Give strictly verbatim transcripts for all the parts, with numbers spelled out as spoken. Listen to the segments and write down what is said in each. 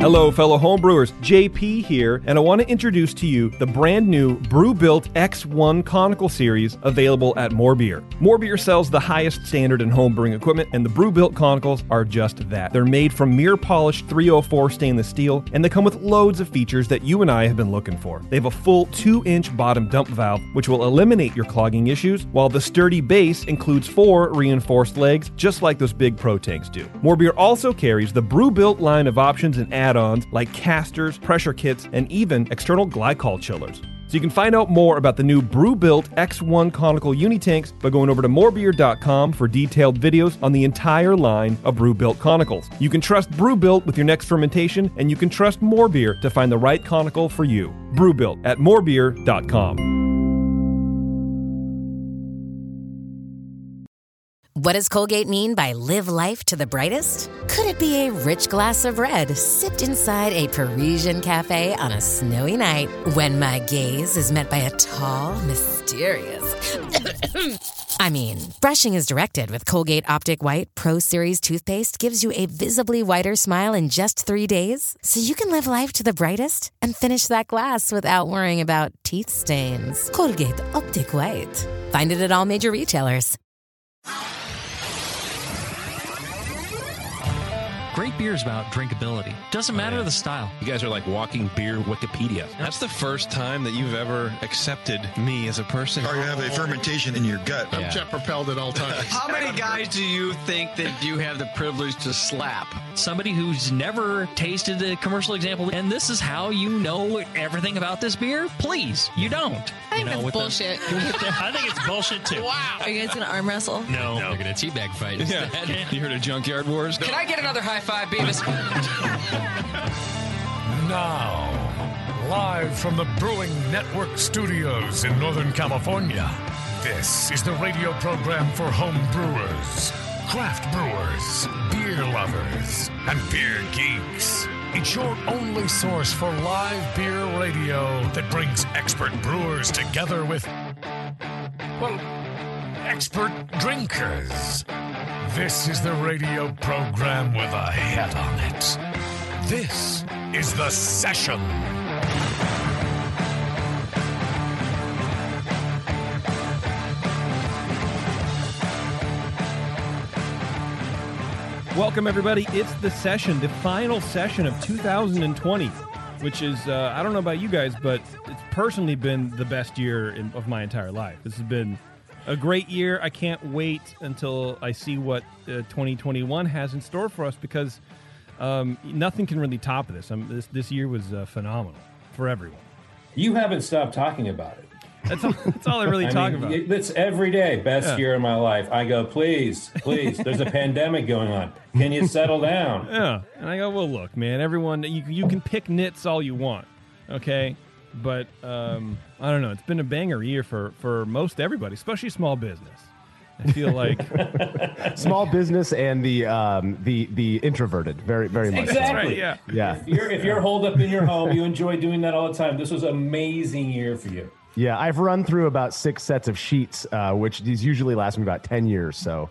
Hello, fellow homebrewers. J P here, and I want to introduce to you the brand new Brewbuilt X one Conical Series available at More Beer. More Beer sells the highest standard in homebrewing equipment, and the Brewbuilt Conicals are just that. They're made from mirror-polished three oh four stainless steel, and they come with loads of features that you and I have been looking for. They have a full two inch bottom dump valve, which will eliminate your clogging issues, while the sturdy base includes four reinforced legs, just like those big Pro tanks do. More Beer also carries the Brewbuilt line of options and add-ons like casters, pressure kits, and even external glycol chillers. So you can find out more about the new Brewbuilt X one Conical Unitanks by going over to more beer dot com for detailed videos on the entire line of Brewbuilt Conicals. You can trust Brewbuilt with your next fermentation, and you can trust More Beer to find the right conical for you. Brewbuilt at more beer dot com. What does Colgate mean by live life to the brightest? Could it be a rich glass of red sipped inside a Parisian cafe on a snowy night when my gaze is met by a tall, mysterious... I mean, brushing is directed with Colgate Optic White Pro Series toothpaste gives you a visibly whiter smile in just three days, so you can live life to the brightest and finish that glass without worrying about teeth stains. Colgate Optic White. Find it at all major retailers. Great beer is about drinkability. Doesn't matter oh, yeah. the style. You guys are like walking beer Wikipedia. That's the first time that you've ever accepted me as a person. Or you have a fermentation in your gut. I'm jet propelled at all times. How many guys do you think that you have the privilege to slap? Somebody who's never tasted a commercial example, and this is how you know everything about this beer? Please, you don't. I think you know, that's bullshit. The, I think it's bullshit too. Wow. Are you guys going to arm wrestle? No. no. We're going to teabag fight instead. Yeah. You heard of Junkyard Wars? Can I get another high five, Beavis? Now, live from the Brewing Network studios in Northern California, this is the radio program for home brewers, craft brewers, beer lovers, and beer geeks. It's your only source for live beer radio that brings expert brewers together with, well, expert drinkers. This is the radio program with a head on it. This is The Session. Welcome, everybody. It's The Session, the final session of two thousand twenty, which is, uh, I don't know about you guys, but it's personally been the best year in, of my entire life. This has been a great year. I can't wait until I see what uh, twenty twenty-one has in store for us, because um, nothing can really top this. Um, this. This year was uh, phenomenal for everyone. You haven't stopped talking about it. That's all, that's all I really I talk mean, about. It's every day, best Yeah. year of my life. I go, please, please, there's a pandemic going on. Can you settle down? Yeah. And I go, well, look, man, everyone, you, you can pick nits all you want, okay? But um, I don't know. It's been a banger year for, for most everybody, especially small business. I feel like small business and the um, the the introverted, very very much. Exactly. Right, yeah. Yeah. If you're if you're holed up in your home, you enjoy doing that all the time. This was an amazing year for you. Yeah, I've run through about six sets of sheets, uh, which these usually last me about ten years. So.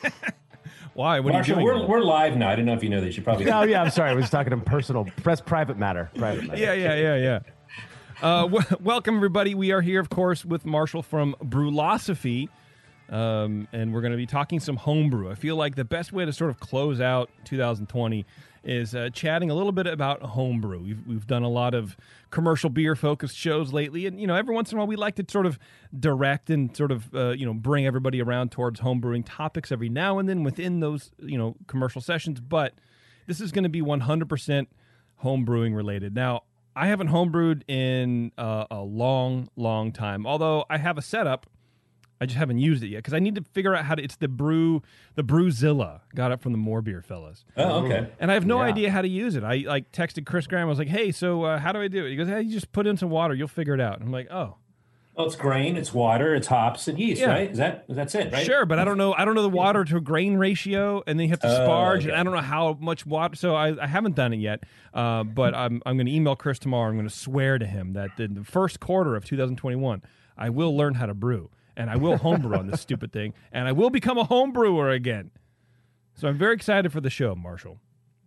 Why? What Marshall, are you doing? we're we're live now. I didn't know if you know that. You should probably. Oh yeah, I'm sorry. I was talking in personal, press private matter. Private matter. Yeah, yeah, yeah, yeah. Uh, w- welcome, everybody. We are here, of course, with Marshall from Brewlosophy, um, and we're going to be talking some homebrew. I feel like the best way to sort of close out two thousand twenty is uh, chatting a little bit about homebrew. We've, we've done a lot of commercial beer-focused shows lately, and, you know, every once in a while we like to sort of direct and sort of, uh, you know, bring everybody around towards homebrewing topics every now and then within those, you know, commercial sessions, but this is going to be one hundred percent homebrewing related. Now, I haven't homebrewed in uh, a long, long time, although I have a setup. I just haven't used it yet because I need to figure out how to. It's the brew, the Brewzilla. Got it from the More Beer fellas. Oh, okay. And I have no Yeah. idea how to use it. I like texted Chris Graham. I was like, "Hey, so uh, how do I do it?" He goes, "Hey, you just put in some water. You'll figure it out." And I'm like, "Oh, Well, it's grain, it's water, it's hops and yeast, Yeah. right? Is that that's it, right? Sure, but I don't know. I don't know the water to grain ratio, and then you have to Oh, sparge, okay. and I don't know how much water. So I, I haven't done it yet. Uh, but I'm I'm going to email Chris tomorrow. I'm going to swear to him that in the first quarter of two thousand twenty-one, I will learn how to brew, and I will homebrew on this stupid thing, and I will become a home brewer again. So I'm very excited for the show, Marshall.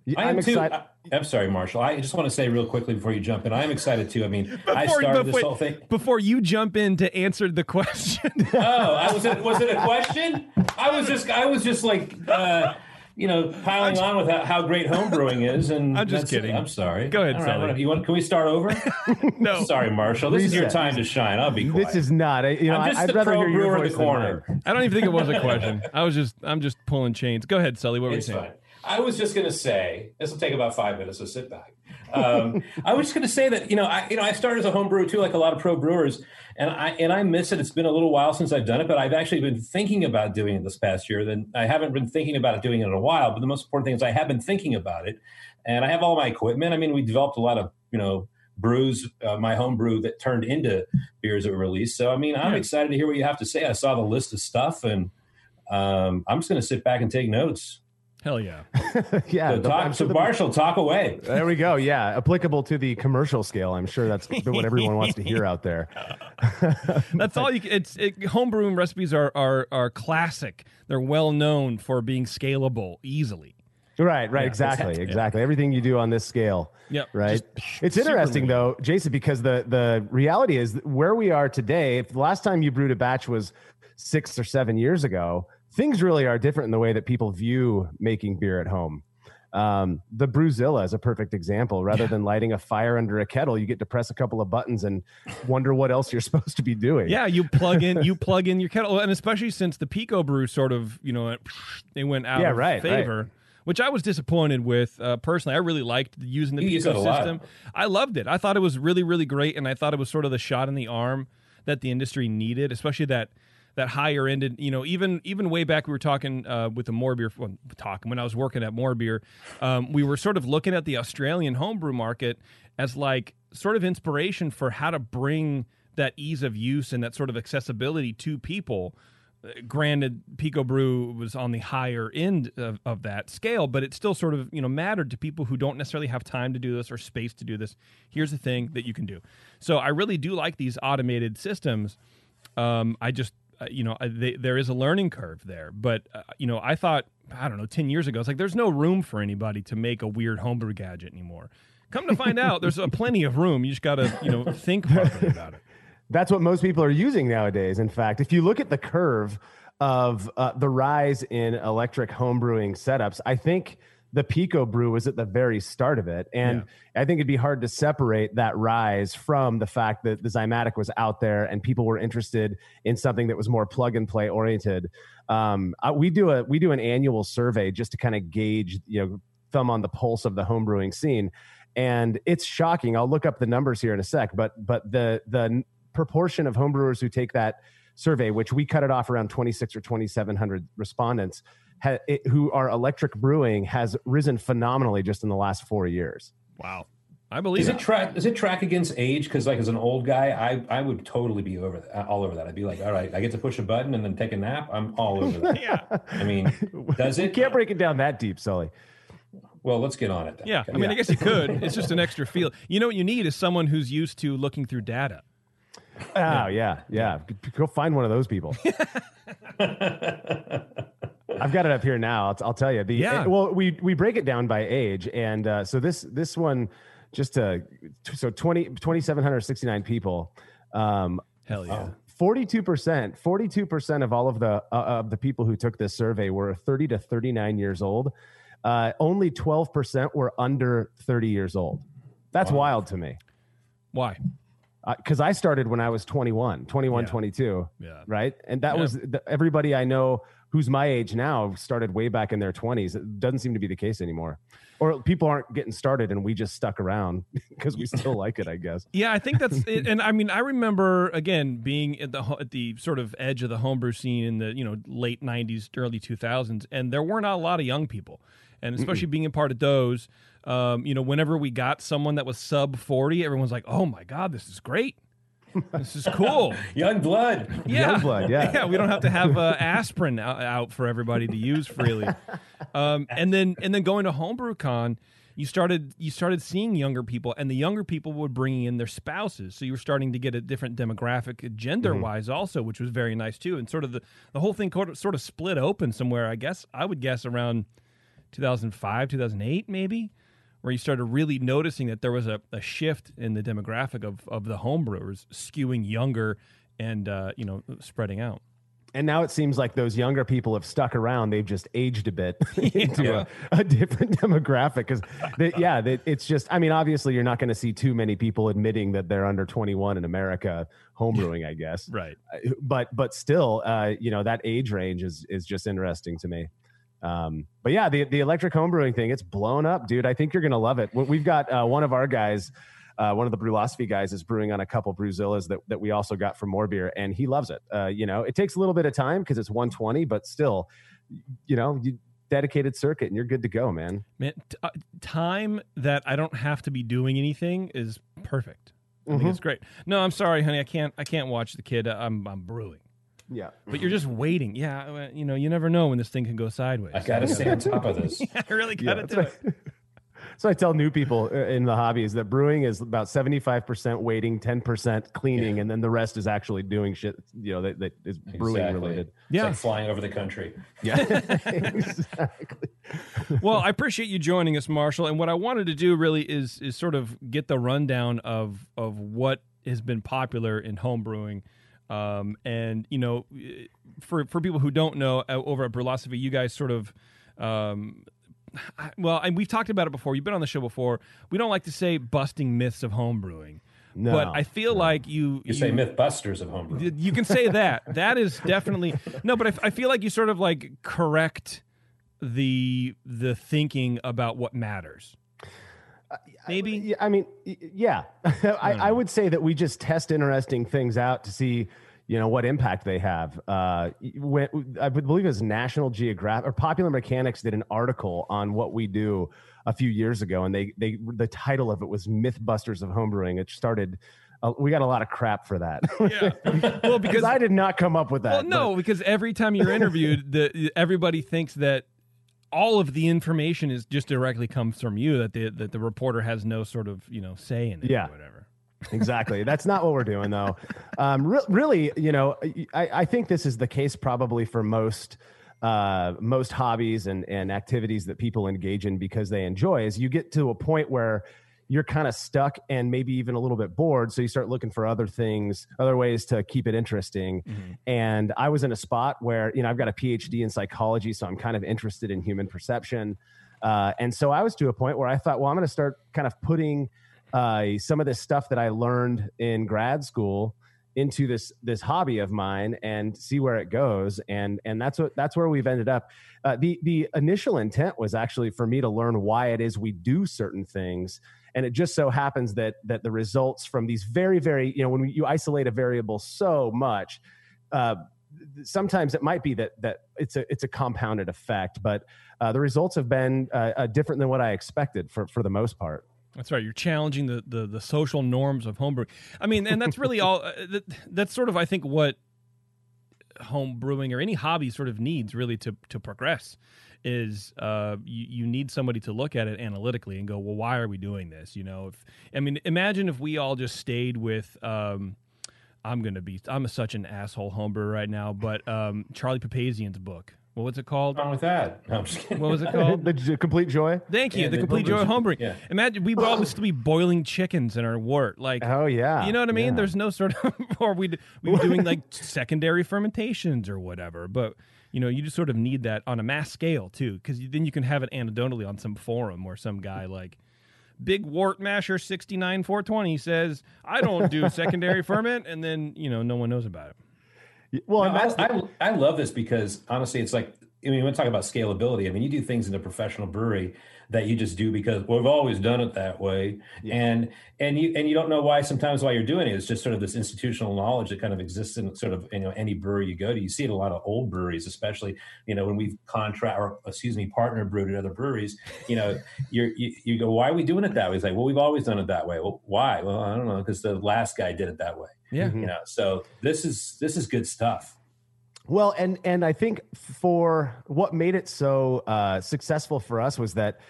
I am I'm too. excited. I, I'm sorry, Marshall. I just want to say real quickly before you jump in, I'm excited too. I mean, Before, I started before, this whole thing. Before you jump in to answer the question. Oh, I was. It, was it a question? I was just. I was just like, uh, you know, piling on with how, how great homebrewing is, and I'm just that's kidding. It. I'm sorry. Go ahead, All Sally. right, you want? Can we start over? No. Sorry, Marshall. This is your Reset. time to shine. I'll be quiet. This is not. I, you know, I'm just I'd the rather pro hear your brewer in voice the than corner. mine. I don't even think it was a question. I was just, I'm just pulling chains. Go ahead, Sully. What were you It's saying? fine. I was just going to say, this will take about five minutes, so sit back. Um, I was just going to say that, you know, I, you know, I started as a home brewer too, like a lot of pro brewers, and I and I miss it. It's been a little while since I've done it, but I've actually been thinking about doing it this past year. Then I haven't been thinking about it doing it in a while, but the most important thing is I have been thinking about it, and I have all my equipment. I mean, we developed a lot of, you know, brews, uh, my home brew that turned into beers that were released. So, I mean, I'm Yeah. excited to hear what you have to say. I saw the list of stuff, and um, I'm just going to sit back and take notes. Hell yeah. Yeah. So, the- talk, I'm so sure the- Marshall, talk away. There we go. Yeah, applicable to the commercial scale. I'm sure that's what everyone wants to hear out there. That's all you. c- It's it, homebrewing recipes are are are classic. They're well known for being scalable easily. Right, right, Yeah, exactly, exactly. exactly. Everything you do on this scale. Yep, Right. just It's super interesting linear. though, Jason, because the the reality is that where we are today. If the last time you brewed a batch was six or seven years ago, things really are different in the way that people view making beer at home. Um, the Brewzilla is a perfect example. Rather than lighting a fire under a kettle, you get to press a couple of buttons and wonder what else you're supposed to be doing. Yeah, you plug in you plug in your kettle, and especially since the Pico Brew sort of you know they went out Yeah, of right, favor. right. Which I was disappointed with uh, personally. I really liked using the You use Pico it a lot. system. I loved it. I thought it was really, really great, and I thought it was sort of the shot in the arm that the industry needed, especially that that higher ended. You know, even even way back, we were talking uh, with the More Beer. Well, talking when I was working at More Beer, um, we were sort of looking at the Australian homebrew market as like sort of inspiration for how to bring that ease of use and that sort of accessibility to people. Granted, Pico Brew was on the higher end of, of that scale, but it still sort of you know mattered to people who don't necessarily have time to do this or space to do this. Here's the thing that you can do. So I really do like these automated systems. Um, I just uh, you know I, they, there is a learning curve there, but uh, you know I thought I don't know ten years ago it's like there's no room for anybody to make a weird homebrew gadget anymore. Come to find out, there's a plenty of room. You just got to you know think properly about it. That's what most people are using nowadays. In fact, if you look at the curve of uh, the rise in electric homebrewing setups, I think the Pico Brew was at the very start of it. And I think it'd be hard to separate that rise from the fact that the Zymatic was out there and people were interested in something that was more plug and play oriented. Um, I, we do a we do an annual survey just to kind of gauge, you know, thumb on the pulse of the homebrewing scene. And it's shocking. I'll look up the numbers here in a sec, but but the the proportion of homebrewers who take that survey, which we cut it off around twenty-six or twenty-seven hundred respondents, ha, it, who are electric brewing, has risen phenomenally just in the last four years. Wow, I believe Does it. it track? Does it track against age? Because like as an old guy, I I would totally be over that, all over that. I'd be like, all right, I get to push a button and then take a nap. I'm all over that. Yeah. I mean, does You it? can't break it down that deep, Sully. Well, let's get on it then. Yeah, I mean, I guess you could. It's just an extra feel. You know what you need is someone who's used to looking through data. Oh, yeah, yeah. Go find one of those people. I've got it up here now. I'll, I'll tell you. The, Yeah. Well, we we break it down by age, and uh, so this this one just uh, so twenty twenty-seven hundred sixty-nine people. Um, Hell yeah. forty-two percent, forty-two percent of all of the uh, of the people who took this survey were thirty to thirty-nine years old. Uh, only twelve percent were under thirty years old. That's Wow. wild to me. Why? Because I started when I was twenty-one, twenty-one, Yeah. twenty-two, Yeah. right? And that Yeah. was the, everybody I know who's my age now started way back in their twenties. It doesn't seem to be the case anymore. Or people aren't getting started and we just stuck around because we still like it, I guess. Yeah, I think that's it. And I mean, I remember again being at the ho- at the sort of edge of the homebrew scene in the you know late nineties, early two thousands, and there weren't a lot of young people, and especially being a part of those. Um, you know, whenever we got someone that was sub forty, everyone's like, "Oh my god, this is great! This is cool." Young blood. Yeah, Youngblood, yeah. yeah. We don't have to have uh, aspirin out, out for everybody to use freely. Um, and then and then going to HomebrewCon, you started you started seeing younger people, and the younger people were bringing in their spouses. So you were starting to get a different demographic, gender wise, also, which was very nice too. And sort of the the whole thing sort of split open somewhere. I guess I would guess around two thousand five, two thousand eight, maybe, where you started really noticing that there was a, a shift in the demographic of, of the home brewers skewing younger and, uh, you know, spreading out. And now it seems like those younger people have stuck around. They've just aged a bit into Yeah. a, a different demographic. Because, yeah, they, it's just, I mean, obviously, you're not going to see too many people admitting that they're under twenty-one in America homebrewing, I guess. Right. Uh, But but still, uh, you know, that age range is is just interesting to me. Um, but yeah, the, the electric homebrewing thing, it's blown up, dude. I think you're going to love it. We- We've got uh, one of our guys. Uh, one of the Brewlosophy guys is brewing on a couple Brewzillas that, that we also got from More Beer, and he loves it. Uh, you know, it takes a little bit of time because it's one twenty, but still, you know, you dedicated circuit and you're good to go, man. Man, t- uh, time that I don't have to be doing anything is perfect. I Mhm. think it's great. No, I'm sorry, honey. I can't. I can't watch the kid. I'm I'm brewing. Yeah, but you're just waiting. Yeah, uh, you know, you never know when this thing can go sideways. I got to stay on top of this. Yeah, I really got to Yeah, do that's it. So I tell new people uh, in the hobby is that brewing is about seventy-five percent waiting, ten percent cleaning, and then the rest is actually doing shit, you know, that, that is brewing Exactly. related. It's Yeah. like flying over the country. Yeah, exactly. Well, I appreciate you joining us, Marshall. And what I wanted to do really is is sort of get the rundown of of what has been popular in home brewing. Um, and you know, for for people who don't know, uh, over at Brewlosophy, you guys sort of. Um, well, and we've talked about it before. You've been on the show before. We don't like to say busting myths of home brewing. No, but I feel like you, You say Mythbusters of homebrew. You can say that. That is definitely no, but I, I feel like you sort of like correct the the thinking about what matters. Maybe. Yeah, I mean, y- yeah, I, I would say that we just test interesting things out to see, you know, what impact they have. Uh, when, I would believe it was National Geographic or Popular Mechanics did an article on what we do a few years ago, and they they the title of it was Mythbusters of Homebrewing. It started. Uh, we got a lot of crap for that. Yeah. Well, because I did not come up with that. Well, no, because every time you're interviewed, the everybody thinks that all of the information is just directly comes from you. That the that the reporter has no sort of you know say in it. Yeah. Or whatever. Exactly. That's not what we're doing, though. Um, re- really, you know, I, I think this is the case probably for most uh, most hobbies and, and activities that people engage in because they enjoy. Is you get to a point where you're kind of stuck and maybe even a little bit bored, so you start looking for other things, other ways to keep it interesting. Mm-hmm. And I was in a spot where, you know, I've got a P H D in psychology, so I'm kind of interested in human perception. Uh, and so I was to a point where I thought, well, I'm going to start kind of putting uh, some of this stuff that I learned in grad school into this this hobby of mine and see where it goes. And and that's what that's where we've ended up. Uh, the the initial intent was actually for me to learn why it is we do certain things. And it just so happens that that the results from these very, very, you know, when you isolate a variable so much, uh, sometimes it might be that that it's a it's a compounded effect. But uh, the results have been uh, uh, different than what I expected for for the most part. That's right. You're challenging the, the, the social norms of homebrewing. I mean, and that's really all. Uh, that, that's sort of, I think, what home brewing or any hobby sort of needs really to to progress. Is uh, you, you need somebody to look at it analytically and go, well, why are we doing this? You know, if I mean, imagine if we all just stayed with. Um, I'm gonna be. I'm a, such an asshole homebrewer right now, but um, Charlie Papazian's book. What was it called? What's wrong with that? No, I'm just kidding. What was it called? The J- Complete Joy. Thank you. Yeah, the, the complete joy of homebrewing. homebrewing. Yeah. Imagine we would all still be boiling chickens in our wort. Like, Oh yeah. you know what I mean? Yeah. There's no sort of, or we'd we be doing like secondary fermentations or whatever. But you know, you just sort of need that on a mass scale too, because then you can have it anecdotally on some forum where some guy like Big Wort Masher sixty-nine four twenty says, "I don't do secondary ferment," and then you know no one knows about it. Well, and No, that's I, the- I, I love this because honestly, it's like, I mean, when we talk about scalability, I mean, you do things in a professional brewery that you just do because well, we've always done it that way, Yeah. and and you and you don't know why sometimes why you're doing it. It's just sort of this institutional knowledge that kind of exists in sort of you know any brewery you go to. You see it in a lot of old breweries, especially you know when we've contract or excuse me partner brewed at other breweries. You know, you're, you you go, why are we doing it that way? It's like, well, we've always done it that way. Well, why? Well, I don't know, because the last guy did it that way. Yeah. You know, so this is this is good stuff. Well, and and I think for what made it so uh, successful for us was that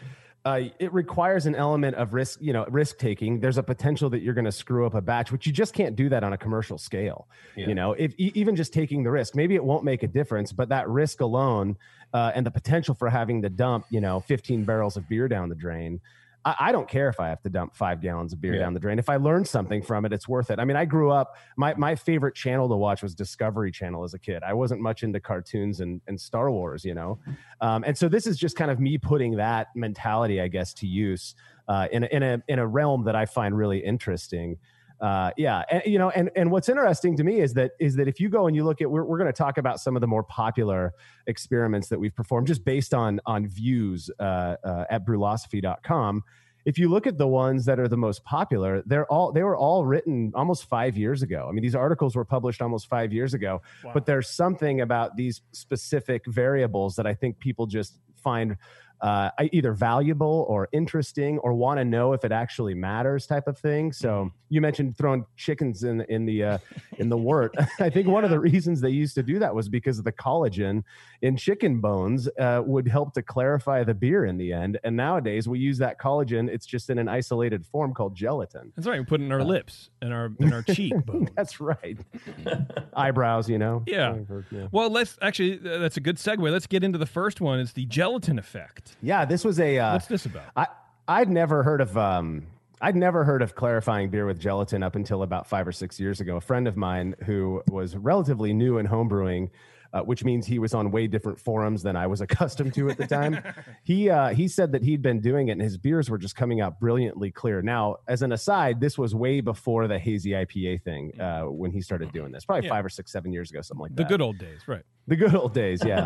uh, it requires an element of risk, you know, risk taking. There's a potential that you're going to screw up a batch, which you just can't do that on a commercial scale. Yeah. You know, if e- even just taking the risk, maybe it won't make a difference, but that risk alone uh, and the potential for having to dump, you know, fifteen barrels of beer down the drain. I don't care if I have to dump five gallons of beer yeah. down the drain. If I learn something from it, it's worth it. I mean, I grew up, my, my favorite channel to watch was Discovery Channel as a kid. I wasn't much into cartoons and, and Star Wars, you know? Um, and so this is just kind of me putting that mentality, I guess, to use uh, in, a, in, a, in a realm that I find really interesting. Uh, yeah. And, you know, and, and what's interesting to me is that, is that if you go and you look at, we're, we're going to talk about some of the more popular experiments that we've performed just based on, on views, uh, uh, at brewlosophy dot com. If you look at the ones that are the most popular, they're all, they were all written almost five years ago. I mean, these articles were published almost five years ago, wow. But there's something about these specific variables that I think people just find Uh, either valuable or interesting or want to know if it actually matters type of thing. So you mentioned throwing chickens in, in the, uh, in the wort. I think one of the reasons they used to do that was because of the collagen in chicken bones uh, would help to clarify the beer in the end. And nowadays we use that collagen. It's just in an isolated form called gelatin. That's right. We put it in our uh, lips and our, in our cheekbones. That's right. Eyebrows, you know? Yeah. yeah. Well, let's actually, uh, that's a good segue. Let's get into the first one. It's the gelatin effect. Yeah, this was a. Uh, What's this about? I I'd never heard of um I'd never heard of clarifying beer with gelatin up until about five or six years ago. A friend of mine who was relatively new in homebrewing, uh, which means he was on way different forums than I was accustomed to at the time. he uh, he said that he'd been doing it, and his beers were just coming out brilliantly clear. Now, as an aside, this was way before the hazy I P A thing uh, when he started doing this, probably yeah. five or six, seven years ago, something like the that. The good old days, right? The good old days, yeah.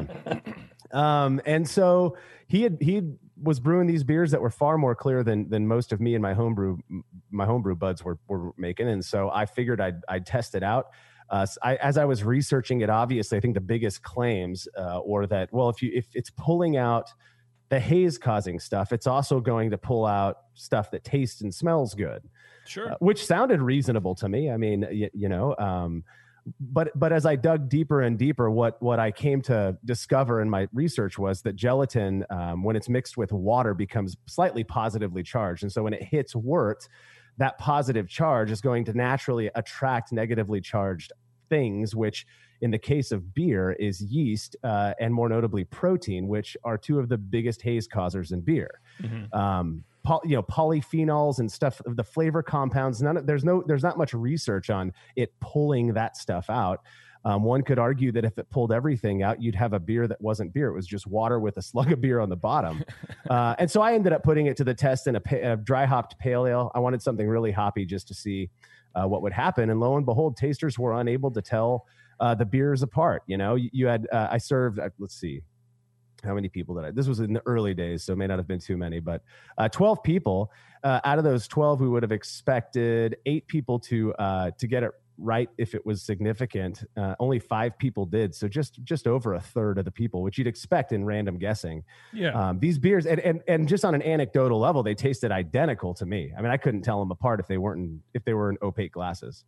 Um, and so he had he was brewing these beers that were far more clear than than most of me and my homebrew my homebrew buds were were making. And so I figured I'd I'd test it out. Uh, so I, as I was researching it, obviously I think the biggest claims uh, or that well, if you if it's pulling out the haze causing stuff, it's also going to pull out stuff that tastes and smells good. Sure, uh, which sounded reasonable to me. I mean, you, you know. Um, But but as I dug deeper and deeper, what what I came to discover in my research was that gelatin, um, when it's mixed with water, becomes slightly positively charged. And so when it hits wort, that positive charge is going to naturally attract negatively charged things, which in the case of beer is yeast uh, and more notably protein, which are two of the biggest haze causers in beer. Mm-hmm. Um, Poly, you know, polyphenols and stuff, the flavor compounds. None of, there's no, there's not much research on it pulling that stuff out. Um, one could argue that if it pulled everything out, you'd have a beer that wasn't beer. It was just water with a slug of beer on the bottom. Uh, and so I ended up putting it to the test in a, a dry hopped pale ale. I wanted something really hoppy just to see uh, what would happen. And lo and behold, tasters were unable to tell uh, the beers apart. You know, you, you had, uh, I served, uh, let's see. How many people did I? This was in the early days, so it may not have been too many, but uh, twelve people. Uh, out of those twelve, we would have expected eight people to uh, to get it right if it was significant. Uh, only five people did, so just just over a third of the people, which you'd expect in random guessing. Yeah. Um, these beers, and, and and just on an anecdotal level, they tasted identical to me. I mean, I couldn't tell them apart if they weren't in, if they were in opaque glasses.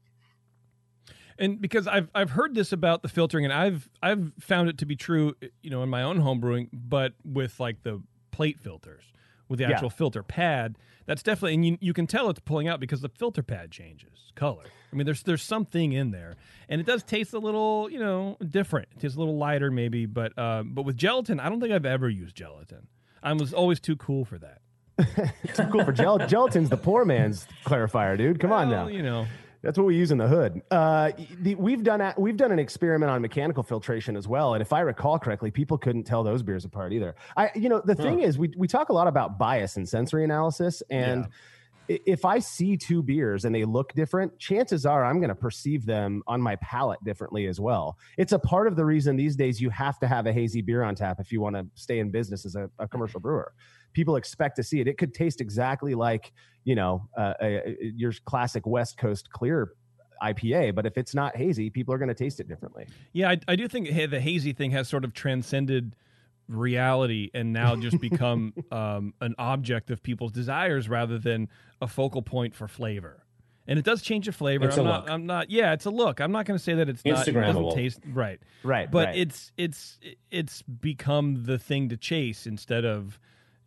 And because I've I've heard this about the filtering, and I've I've found it to be true, you know, in my own home brewing, but with like the plate filters, with the actual yeah. filter pad, that's definitely, and you you can tell it's pulling out because the filter pad changes color. I mean, there's there's something in there, and it does taste a little, you know, different. It tastes a little lighter maybe, but uh, but with gelatin, I don't think I've ever used gelatin. I was always too cool for that. Too cool for gel- gelatin's the poor man's clarifier, dude. Come well, on now, you know. That's what we use in the hood. Uh, the, we've done a, we've done an experiment on mechanical filtration as well, and if I recall correctly, people couldn't tell those beers apart either. I, you know, the huh. thing is, we we talk a lot about bias and sensory analysis, and yeah. if I see two beers and they look different, chances are I'm going to perceive them on my palate differently as well. It's a part of the reason these days you have to have a hazy beer on tap if you want to stay in business as a, a commercial brewer. People expect to see it. It could taste exactly like, you know, uh, a, a, your classic West Coast clear I P A, but if it's not hazy, people are going to taste it differently. Yeah, I, I do think hey, the hazy thing has sort of transcended reality and now just become um, an object of people's desires rather than a focal point for flavor. And it does change the flavor. It's I'm a not. look. I'm not. Yeah, it's a look. I'm not going to say that it's not. It doesn't taste right. Right. But right. it's it's it's become the thing to chase instead of,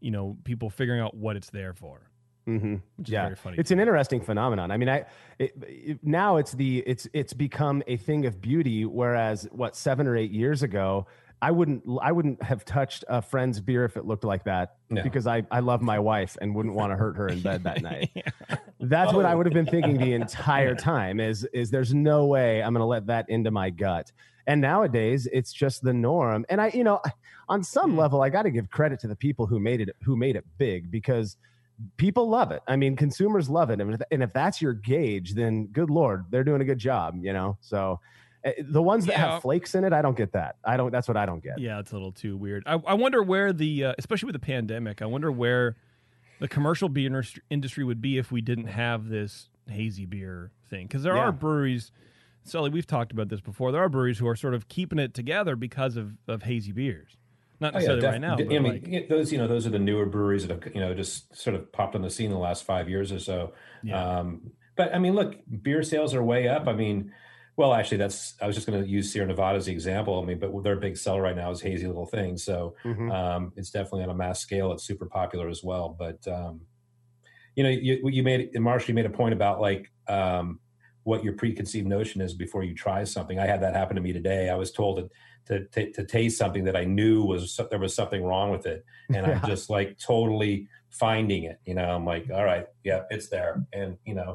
you know, people figuring out what it's there for. Mm-hmm. Which is yeah, very funny. It's an interesting phenomenon. I mean, I it, it, now it's the it's it's become a thing of beauty. Whereas what seven or eight years ago, I wouldn't I wouldn't have touched a friend's beer if it looked like that No. because I I love my wife and wouldn't want to hurt her in bed that night. Yeah. That's what I would have been thinking the entire time. Is is there's no way I'm going to let that into my gut. And nowadays, it's just the norm. And I, you know, on some level, I got to give credit to the people who made it who made it big because people love it. I mean, consumers love it. And if, and if that's your gauge, then good Lord, they're doing a good job, you know? So uh, the ones that Yeah. have flakes in it, I don't get that. I don't, that's what I don't get. Yeah, it's a little too weird. I, I wonder where the, uh, especially with the pandemic, I wonder where the commercial beer industry- industry would be if we didn't have this hazy beer thing. Because there Yeah. are breweries, Sully, we've talked about this before, there are breweries who are sort of keeping it together because of, of hazy beers. Not Oh, yeah, necessarily def- right now, d- but I mean, like, yeah, those you know those are the newer breweries that have you know just sort of popped on the scene in the last five years or so. Yeah. Um, but I mean, look, beer sales are way up. I mean, well, actually, that's I was just going to use Sierra Nevada as the example. I mean, but their big seller right now is Hazy Little Thing, so Mhm. um, it's definitely on a mass scale. It's super popular as well. But um, you know, you, you made and Marshall, you made a point about like um, what your preconceived notion is before you try something. I had that happen to me today. I was told that. To, to to taste something that I knew was there was something wrong with it, and Yeah. I'm just like totally finding it. You know, I'm like, all right, yeah, it's there, and you know,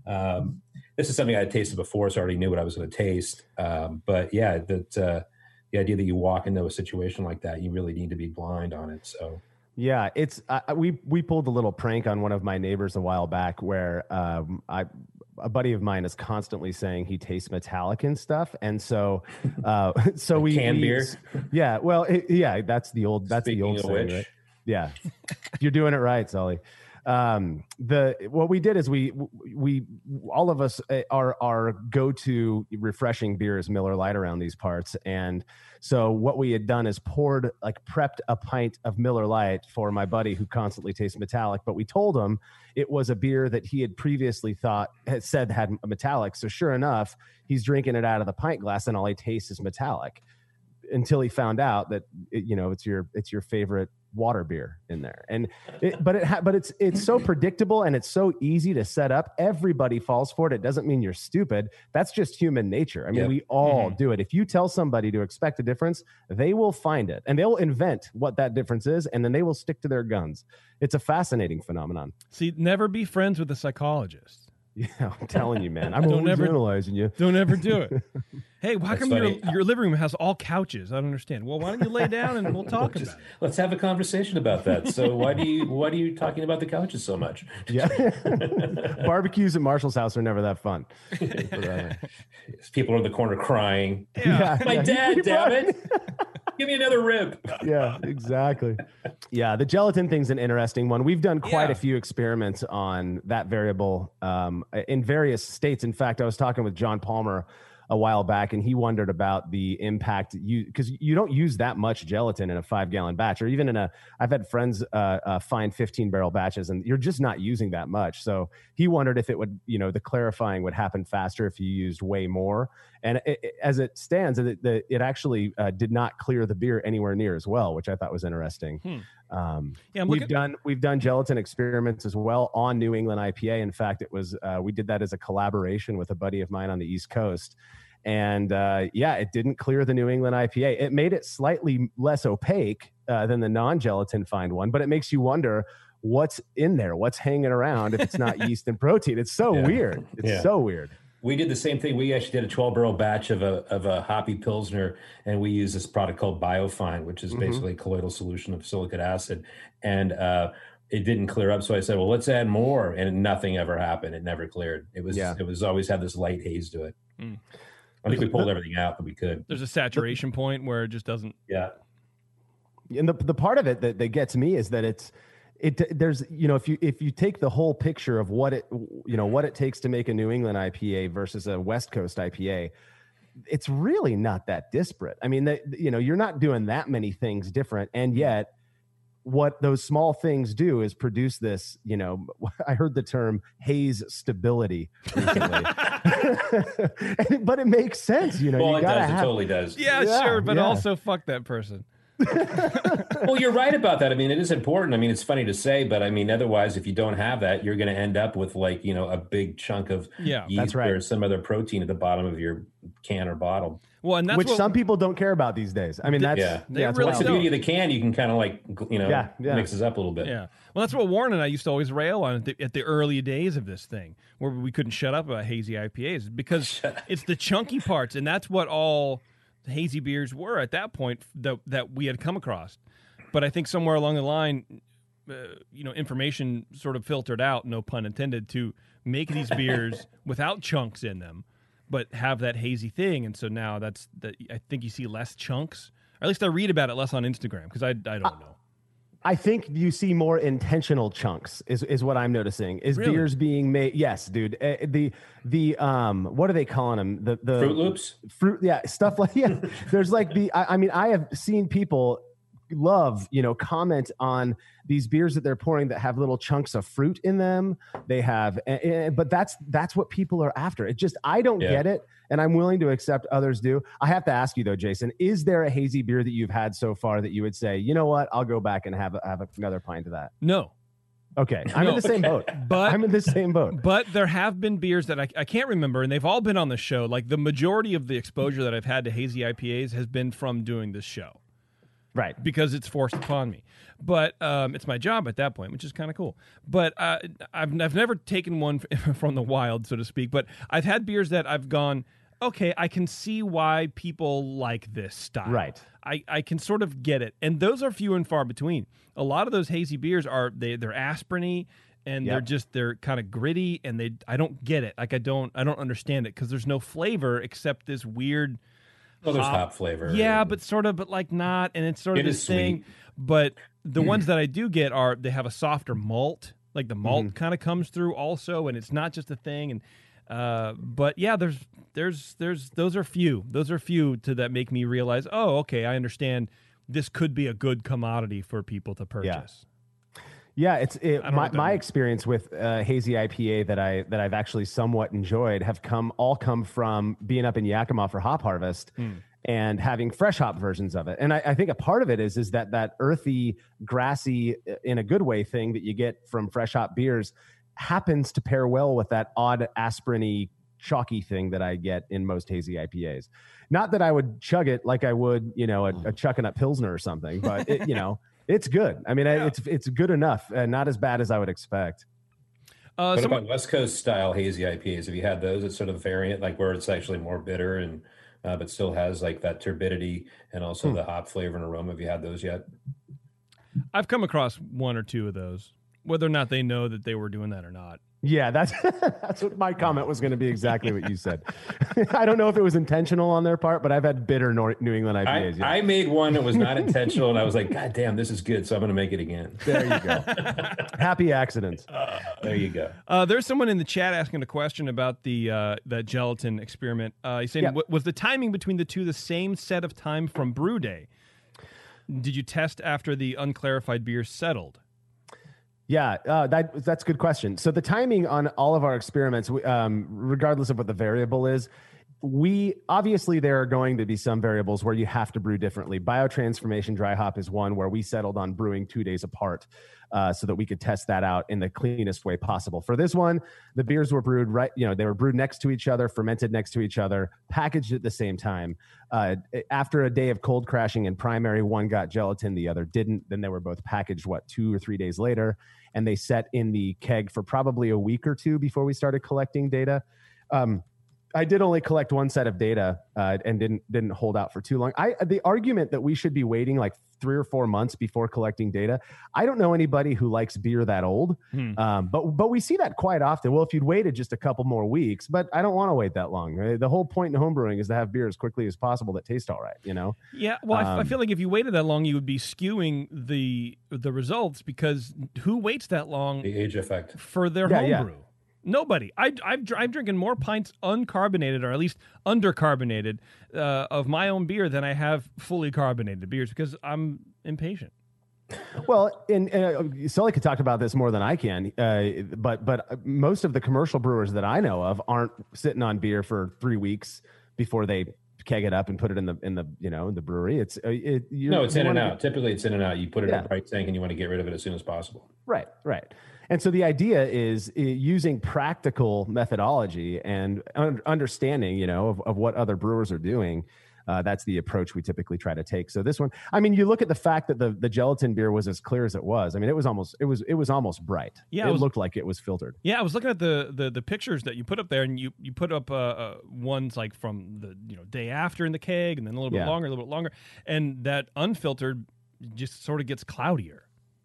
um, this is something I had tasted before, so I already knew what I was going to taste. Um, but yeah, that uh, the idea that you walk into a situation like that, you really need to be blind on it. So. Yeah, it's uh, we we pulled a little prank on one of my neighbors a while back where um, I a buddy of mine is constantly saying he tastes metallic and stuff, and so uh, so we Canned we- beer? Yeah, well, it, yeah, that's the old that's Speaking the old of saying, which. right? Yeah, you're doing it right, Sully. Um, the what we did is we we all of us uh, our our go to refreshing beer is Miller Lite around these parts, and so what we had done is poured like prepped a pint of Miller Lite for my buddy who constantly tastes metallic, but we told him it was a beer that he had previously thought had said had a metallic. So sure enough, he's drinking it out of the pint glass, and all he tastes is metallic. Until he found out that it, you know it's your it's your favorite water beer in there, and it, but it ha- but it's it's so predictable and it's so easy to set up. Everybody falls for it. It doesn't mean you're stupid. That's just human nature. I mean, Yep. we all Mhm. do it. If you tell somebody to expect a difference, they will find it and they'll invent what that difference is, and then they will stick to their guns. It's a fascinating phenomenon. see, never be friends with a psychologist. Yeah, I'm telling you, man. I'm Don't always ever- analyzing you. Don't ever do it. Hey, why That's come your, funny. your living room has all couches? I don't understand. Well, why don't you lay down and we'll talk Just- about it? Let's have a conversation about that. So why do you why do you talking about the couches so much? Yeah, barbecues at Marshall's house are never that fun. People are in the corner crying. Yeah, My yeah. dad, damn it! Give me another rib. Yeah, exactly. Yeah, the gelatin thing's an interesting one. We've done quite Yeah. a few experiments on that variable um, in various states. In fact, I was talking with John Palmer a while back, and he wondered about the impact you because you don't use that much gelatin in a five gallon batch, or even in a. I've had friends uh, uh, find fifteen barrel batches, and you're just not using that much. So he wondered if it would, you know, the clarifying would happen faster if you used way more. And it, it, as it stands, it, the, it actually uh, did not clear the beer anywhere near as well, which I thought was interesting. Hmm. Um, Yeah, I'm we've looking- done we've done gelatin experiments as well on New England I P A. In fact, it was uh, we did that as a collaboration with a buddy of mine on the East Coast. And uh, yeah, it didn't clear the New England I P A. It made it slightly less opaque uh, than the non-gelatin find one, but it makes you wonder what's in there, what's hanging around if it's not yeast and protein. It's so Yeah. weird. It's Yeah. so weird. We did the same thing. We actually did a twelve barrel batch of a of a hoppy pilsner, and we used this product called Biofine, which is Mhm. basically a colloidal solution of silicate acid, and uh, it didn't clear up. So I said, "Well, let's add more," and nothing ever happened. It never cleared. It was Yeah. it was always had this light haze to it. Mm. I think we pulled everything out that we could. There's a saturation point where it just doesn't. Yeah. And the the part of it that, that gets me is that it's it there's you know if you if you take the whole picture of what it you know what it takes to make a New England I P A versus a West Coast I P A, it's really not that disparate. I mean, that you know you're not doing that many things different, and yet what those small things do is produce this, you know, I heard the term haze stability recently. But it makes sense, you know, Well, you it gotta does. It have, totally does. Yeah, Yeah, sure, but yeah. also fuck that person. Well, you're right about that. I mean, it is important. I mean, it's funny to say, but I mean, otherwise, if you don't have that, you're going to end up with like, you know, a big chunk of yeah, yeast that's right. or some other protein at the bottom of your can or bottle. Well, and that's which what, some people don't care about these days. I mean, that's yeah, yeah, that's really that's the beauty of the can. You can kind of like, you know, yeah, yeah. mixes up a little bit. Yeah. Well, that's what Warren and I used to always rail on at the, at the early days of this thing, where we couldn't shut up about hazy I P As because it's the chunky parts, and that's what all hazy beers were at that point that that we had come across. But I think somewhere along the line, uh, you know, information sort of filtered out, no pun intended, to make these beers without chunks in them, but have that hazy thing. And so now that's that. I think you see less chunks, or at least I read about it less on Instagram because I I don't uh, know. I think you see more intentional chunks is, is what I'm noticing. Is really? beers being made? Yes, dude. Uh, the the um what are they calling them? The the Fruit Loops, fruit yeah stuff like yeah. There's like the I, I mean I have seen people love you know comment on these beers that they're pouring that have little chunks of fruit in them. They have, uh, but that's that's what people are after. It just I don't yeah. get it, and I'm willing to accept others do. I have to ask you though, Jason, is there a hazy beer that you've had so far that you would say, you know what, I'll go back and have a, have another pint of that? No. Okay, I'm no. in the same boat. But I'm in the same boat. But there have been beers that I, I can't remember, and they've all been on the show. Like the majority of the exposure that I've had to hazy I P As has been from doing this show. Right. Because it's forced upon me. But um, it's my job at that point, which is kind of cool. But uh, I've, I've never taken one from the wild, so to speak. But I've had beers that I've gone, okay, I can see why people like this style. Right. I, I can sort of get it. And those are few and far between. A lot of those hazy beers are, they, they're aspirin-y, and yep. they're just, they're kind of gritty, and they I don't get it. Like, I don't, I don't understand it, because there's no flavor except this weird... Well, there's hop, hop flavor. Yeah, but sort of, but like not, and it's sort of it this thing. Sweet. But the ones that I do get are, they have a softer malt, like the malt mm-hmm. kind of comes through also, and it's not just a thing. And uh, but yeah, there's there's there's those are few, those are few to that make me realize, oh, okay, I understand. This could be a good commodity for people to purchase. Yeah. Yeah, it's it, my my means. experience with uh, hazy I P A that I that I've actually somewhat enjoyed have come all come from being up in Yakima for Hop Harvest mm. and having fresh hop versions of it. And I, I think a part of it is is that that earthy, grassy, in a good way thing that you get from fresh hop beers happens to pair well with that odd aspirin-y, chalky thing that I get in most hazy I P As. Not that I would chug it like I would, you know, a, a chucking up Pilsner or something, but it, you know. It's good. I mean, yeah. it's it's good enough, and not as bad as I would expect. Uh, what about West Coast style hazy I P As? Have you had those? It's sort of variant, like where it's actually more bitter and uh, but still has like that turbidity and also hmm. the hop flavor and aroma. Have you had those yet? I've come across one or two of those. Whether or not they know that they were doing that or not. Yeah, that's that's what my comment was going to be. Exactly what you said. I don't know if it was intentional on their part, but I've had bitter New England I P As. I, yeah. I made one that was not intentional, and I was like, God damn, this is good, so I'm going to make it again. There you go. Happy accidents. Uh, there you go. Uh, there's someone in the chat asking a question about the uh, that gelatin experiment. Uh, he's saying, yeah. was the timing between the two the same set of time from brew day? Did you test after the unclarified beer settled? Yeah, uh, that that's a good question. So the timing on all of our experiments, um, regardless of what the variable is, we obviously there are going to be some variables where you have to brew differently. Biotransformation dry hop is one where we settled on brewing two days apart uh, so that we could test that out in the cleanest way possible. For this one, the beers were brewed right, you know, they were brewed next to each other, fermented next to each other, packaged at the same time. Uh, after a day of cold crashing in primary, one got gelatin, the other didn't. Then they were both packaged, what, two or three days later. And they set in the keg for probably a week or two before we started collecting data. Um, I did only collect one set of data uh, and didn't didn't hold out for too long. I the argument that we should be waiting like three or four months before collecting data. I don't know anybody who likes beer that old, hmm. um, but but we see that quite often. Well, if you'd waited just a couple more weeks, but I don't want to wait that long. The whole point in homebrewing is to have beer as quickly as possible that tastes all right. You know? Yeah. Well, um, I, I feel like if you waited that long, you would be skewing the the results because who waits that long? The age effect for their yeah, homebrew. Yeah. Nobody. I, I've, I'm drinking more pints uncarbonated, or at least undercarbonated, uh, of my own beer than I have fully carbonated beers because I'm impatient. Well, and, and Sully could talk about this more than I can, uh, but but most of the commercial brewers that I know of aren't sitting on beer for three weeks before they keg it up and put it in the in the you know the brewery. It's uh, it. No, it's in and out. Get, Typically, it's in and out. You put it yeah. in a bright tank, and you want to get rid of it as soon as possible. Right, right. And so the idea is uh, using practical methodology and un- understanding, you know, of, of what other brewers are doing. Uh, that's the approach we typically try to take. So this one, I mean, you look at the fact that the, the gelatin beer was as clear as it was. I mean, it was almost it was it was almost bright. Yeah, it, it was, looked like it was filtered. Yeah, I was looking at the the, the pictures that you put up there, and you, you put up uh, uh, ones like from the you know day after in the keg, and then a little bit Yeah. longer, a little bit longer, and that unfiltered just sort of gets cloudier.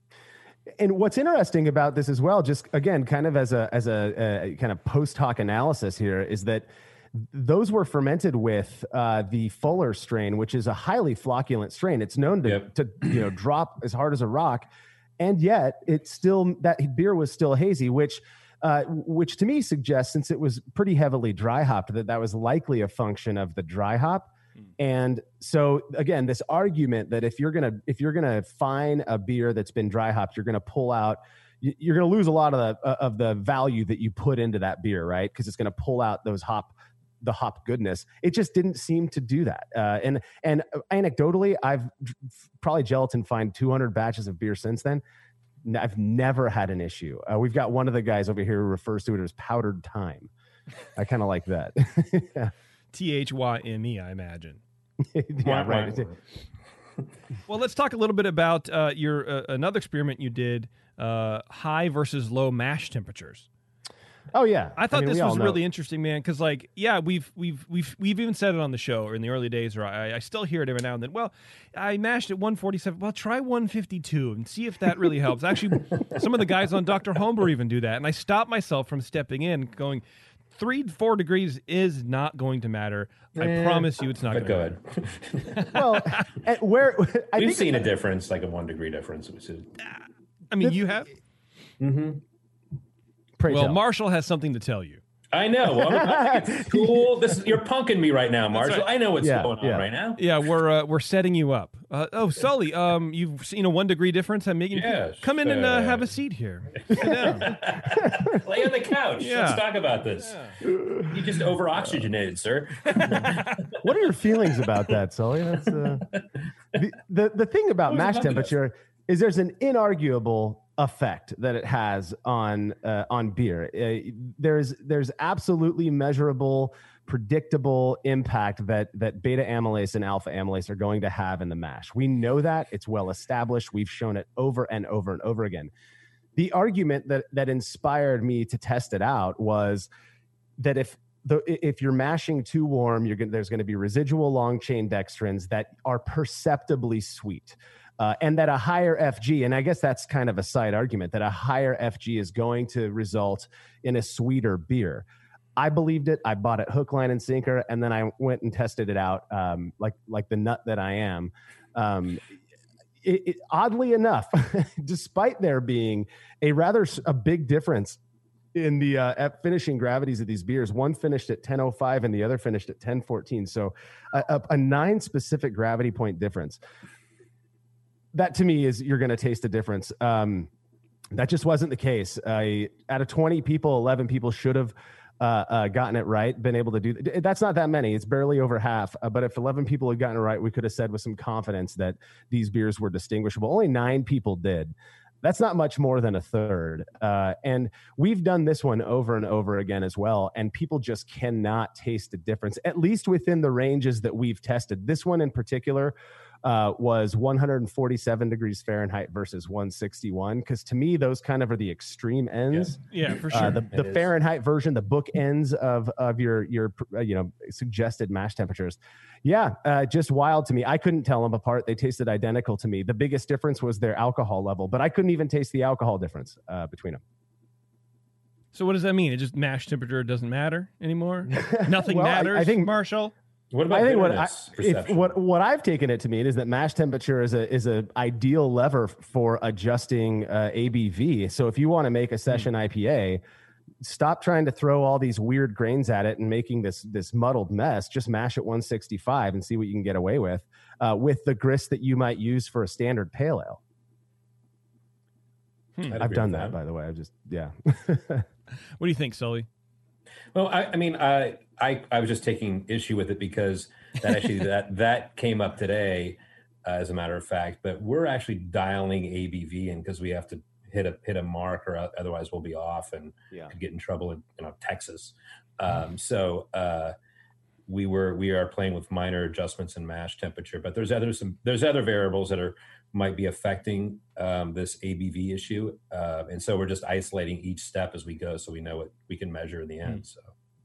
And what's interesting about this as well, just again, kind of as a as a, a kind of post hoc analysis here, is that those were fermented with uh, the Fuller strain, which is a highly flocculent strain. It's known to, Yep. to you know drop as hard as a rock, and yet it's still that beer was still hazy, which uh, which to me suggests, since it was pretty heavily dry hopped, that that was likely a function of the dry hop. And so again, this argument that if you're gonna if you're gonna find a beer that's been dry hopped, you're gonna pull out. You're going to lose a lot of the of the value that you put into that beer, right? Because it's going to pull out those hop. the hop goodness. It just didn't seem to do that. Uh, and and anecdotally, I've probably gelatin fined two hundred batches of beer since then. I've never had an issue. Uh, we've got one of the guys over here who refers to it as powdered thyme. I kind of like that. yeah. T H Y M E, I imagine. yeah, right. Well, let's talk a little bit about uh, your uh, another experiment you did, uh, high versus low mash temperatures. Oh yeah, I thought I mean, this we was all know. really interesting, man. Because like, yeah, we've we've we've we've even said it on the show or in the early days, or I, I still hear it every now and then. Well, I mashed at one forty-seven. Well, try one fifty-two and see if that really helps. Actually, some of the guys on Doctor Homebrew even do that, and I stopped myself from stepping in, going, three four degrees is not going to matter. I Eh, promise you, it's not. But going go to ahead. well, and where I We've think seen a difference, like a one degree difference. Which is, I mean, you have. mm-hmm. Pray Well, tell. Marshall has something to tell you. I know. Well, I think it's cool. This is, you're punking me right now, Marshall. right. I know what's Yeah, going on yeah. right now. Yeah, we're uh, we're setting you up. Uh, oh, Sully, um, you've seen a one degree difference. I'm making Yes, come in and uh, uh, have a seat here. Sit down. Lay on the couch. Yeah. Let's talk about this. You just over oxygenated, sir. What are your feelings about that, Sully? That's uh, the, the the thing about What was mash about temperature is there's an inarguable effect that it has on uh, on beer. Uh, there's there's absolutely measurable, predictable impact that that beta amylase and alpha amylase are going to have in the mash. We know that. It's well established. We've shown it over and over and over again. The argument that that inspired me to test it out was that if the if you're mashing too warm, you're gonna, there's going to be residual long chain dextrins that are perceptibly sweet. Uh, and that a higher F G, and I guess that's kind of a side argument, that a higher F G is going to result in a sweeter beer. I believed it. I bought it hook, line, and sinker, and then I went and tested it out um, like like the nut that I am. Um, it, it, oddly enough, despite there being a rather a big difference in the uh, finishing gravities of these beers, one finished at ten oh five and the other finished at ten fourteen. So a, a, a nine specific gravity point difference. That to me is you're going to taste a difference. Um, that just wasn't the case. Uh, out of twenty people, eleven people should have uh, uh, gotten it right, been able to do th- that's not that many. It's barely over half. Uh, but if eleven people had gotten it right, we could have said with some confidence that these beers were distinguishable. Only nine people did. That's not much more than a third. Uh, and we've done this one over and over again as well. And people just cannot taste the difference, at least within the ranges that we've tested. This one in particular uh, was one forty-seven degrees Fahrenheit versus one sixty-one. Because to me, those kind of are the extreme ends. Yeah, yeah for sure. Uh, the the Fahrenheit version, the book ends of of your your uh, you know suggested mash temperatures. Yeah, uh, just wild to me. I couldn't tell them apart. They tasted identical to me. The biggest difference was their alcohol level, but I couldn't even taste the alcohol difference uh, between them. So what does that mean? It just mash temperature doesn't matter anymore? Nothing Well, I- matters, I think- Marshall? What about I think what I, bitterness if, perception? what what I've taken it to mean is that mash temperature is a is a ideal lever for adjusting uh, A B V. So if you want to make a session I P A, stop trying to throw all these weird grains at it and making this this muddled mess. Just mash at one sixty-five and see what you can get away with uh, with the grist that you might use for a standard pale ale. Hmm. I'd I've agree done with that, by the way. I've just yeah. What do you think, Sully? Well, I, I mean, I, I I was just taking issue with it because that actually that that came up today, uh, as a matter of fact. But we're actually dialing A B V in because we have to hit a hit a mark, or otherwise we'll be off and yeah. could get in trouble in you know Texas. Um, so uh, we were we are playing with minor adjustments in mash temperature, but there's other some there's other variables that are might be affecting um, this A B V issue, uh, and so we're just isolating each step as we go, so we know what we can measure in the end. Hmm. So,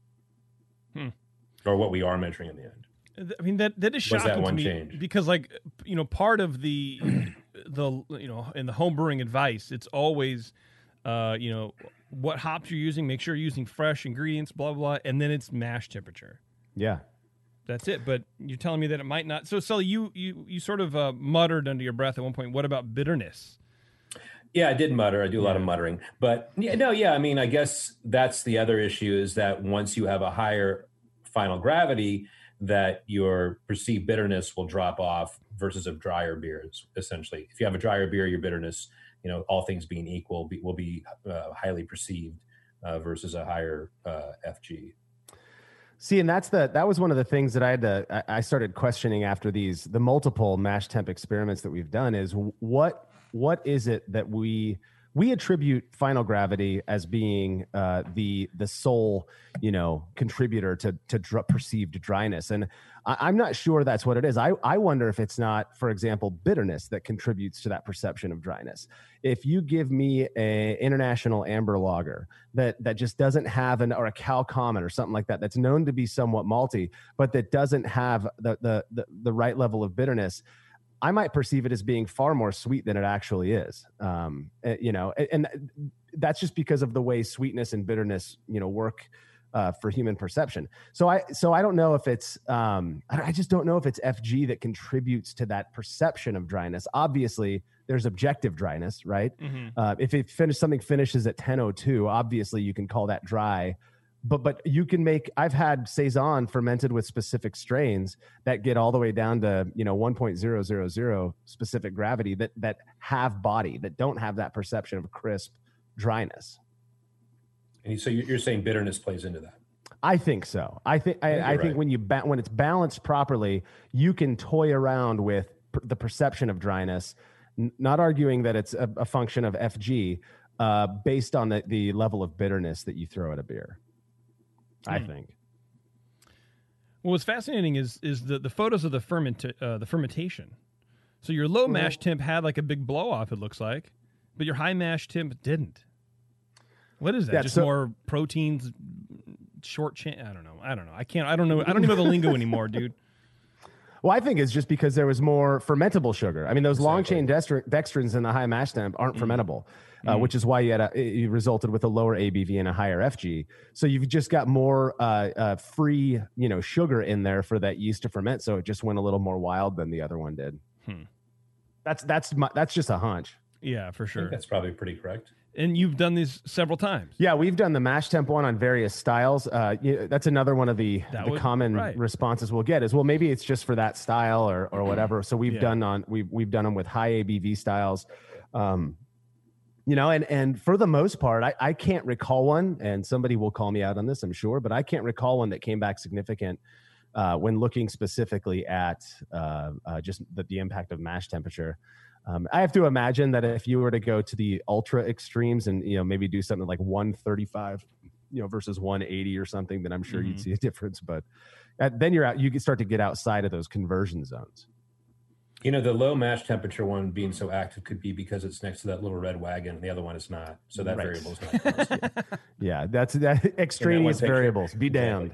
hmm. or what we are measuring in the end. I mean that that is shocking that one to me change? because, like, you know, part of the the you know in the home brewing advice, it's always uh, you know what hops you're using, make sure you're using fresh ingredients, blah blah, blah, and then it's mash temperature. Yeah. That's it. But you're telling me that it might not. So, Sully, you you you sort of uh, muttered under your breath at one point. What about bitterness? Yeah, I did mutter. I do a lot of muttering. But yeah, no, yeah, I mean, I guess that's the other issue is that once you have a higher final gravity, that your perceived bitterness will drop off versus of drier beers, essentially. If you have a drier beer, your bitterness, you know, all things being equal, be, will be uh, highly perceived uh, versus a higher uh, F G. See, and that's the that was one of the things that I had to I I started questioning after these the multiple mash temp experiments that we've done is what what is it that we we attribute final gravity as being uh, the the sole you know contributor to to dr- perceived dryness, and I, I'm not sure that's what it is. I I wonder if it's not, for example, bitterness that contributes to that perception of dryness. If you give me a international amber lager that that just doesn't have an or a Cal Common or something like that that's known to be somewhat malty, but that doesn't have the the the, the right level of bitterness, I might perceive it as being far more sweet than it actually is. Um, you know, and, and that's just because of the way sweetness and bitterness, you know, work uh, for human perception. So I, so I don't know if it's, um, I just don't know if it's F G that contributes to that perception of dryness. Obviously, there's objective dryness, right? Mm-hmm. Uh, if it finish something finishes at ten oh two, obviously you can call that dry. But but you can make. I've had saison fermented with specific strains that get all the way down to you know one point zero zero zero specific gravity that that have body that don't have that perception of crisp dryness. And so you're saying bitterness plays into that? I think so. I think I, I think right. when you ba- when it's balanced properly, you can toy around with per- the perception of dryness. N- not arguing that it's a, a function of F G uh, based on the, the level of bitterness that you throw at a beer. I think. Well, what's fascinating is is the, the photos of the ferment uh, the fermentation. So your low mash temp had like a big blow off, it looks like, but your high mash temp didn't. What is that? Yeah, Just so, more proteins, short chain. I don't know. I don't know. I can't. I don't know. I don't even know the lingo anymore, dude. Well, I think it's just because there was more fermentable sugar. I mean, those Exactly. long chain dextr- dextrins in the high mash temp aren't Mm. fermentable, uh, Mm. which is why you had a, it resulted with a lower A B V and a higher F G. So you've just got more uh, uh, free, you know, sugar in there for that yeast to ferment. So it just went a little more wild than the other one did. Hmm. That's that's my, that's just a hunch. Yeah, for I sure. think that's probably pretty correct. And you've done these several times. Yeah, we've done the mash temp one on various styles. Uh, you, that's another one of the, That the would- common right. responses we'll get is, well, maybe it's just for that style or or whatever. So we've Yeah. done on we've we've done them with high A B V styles, um, you know, and and for the most part, I, I can't recall one, and somebody will call me out on this, I'm sure, but I can't recall one that came back significant uh, when looking specifically at uh, uh, just the, the impact of mash temperature. Um, I have to imagine that if you were to go to the ultra extremes and you know maybe do something like one thirty-five, you know, versus one eighty or something, then I'm sure Mhm. you'd see a difference. But uh, then you're out, you can start to get outside of those conversion zones. You know, the low mash temperature one being so active could be because it's next to that little red wagon, and the other one is not. So that Right. variable is not constant. Yeah, that's that extraneous picture. variables. Be damned.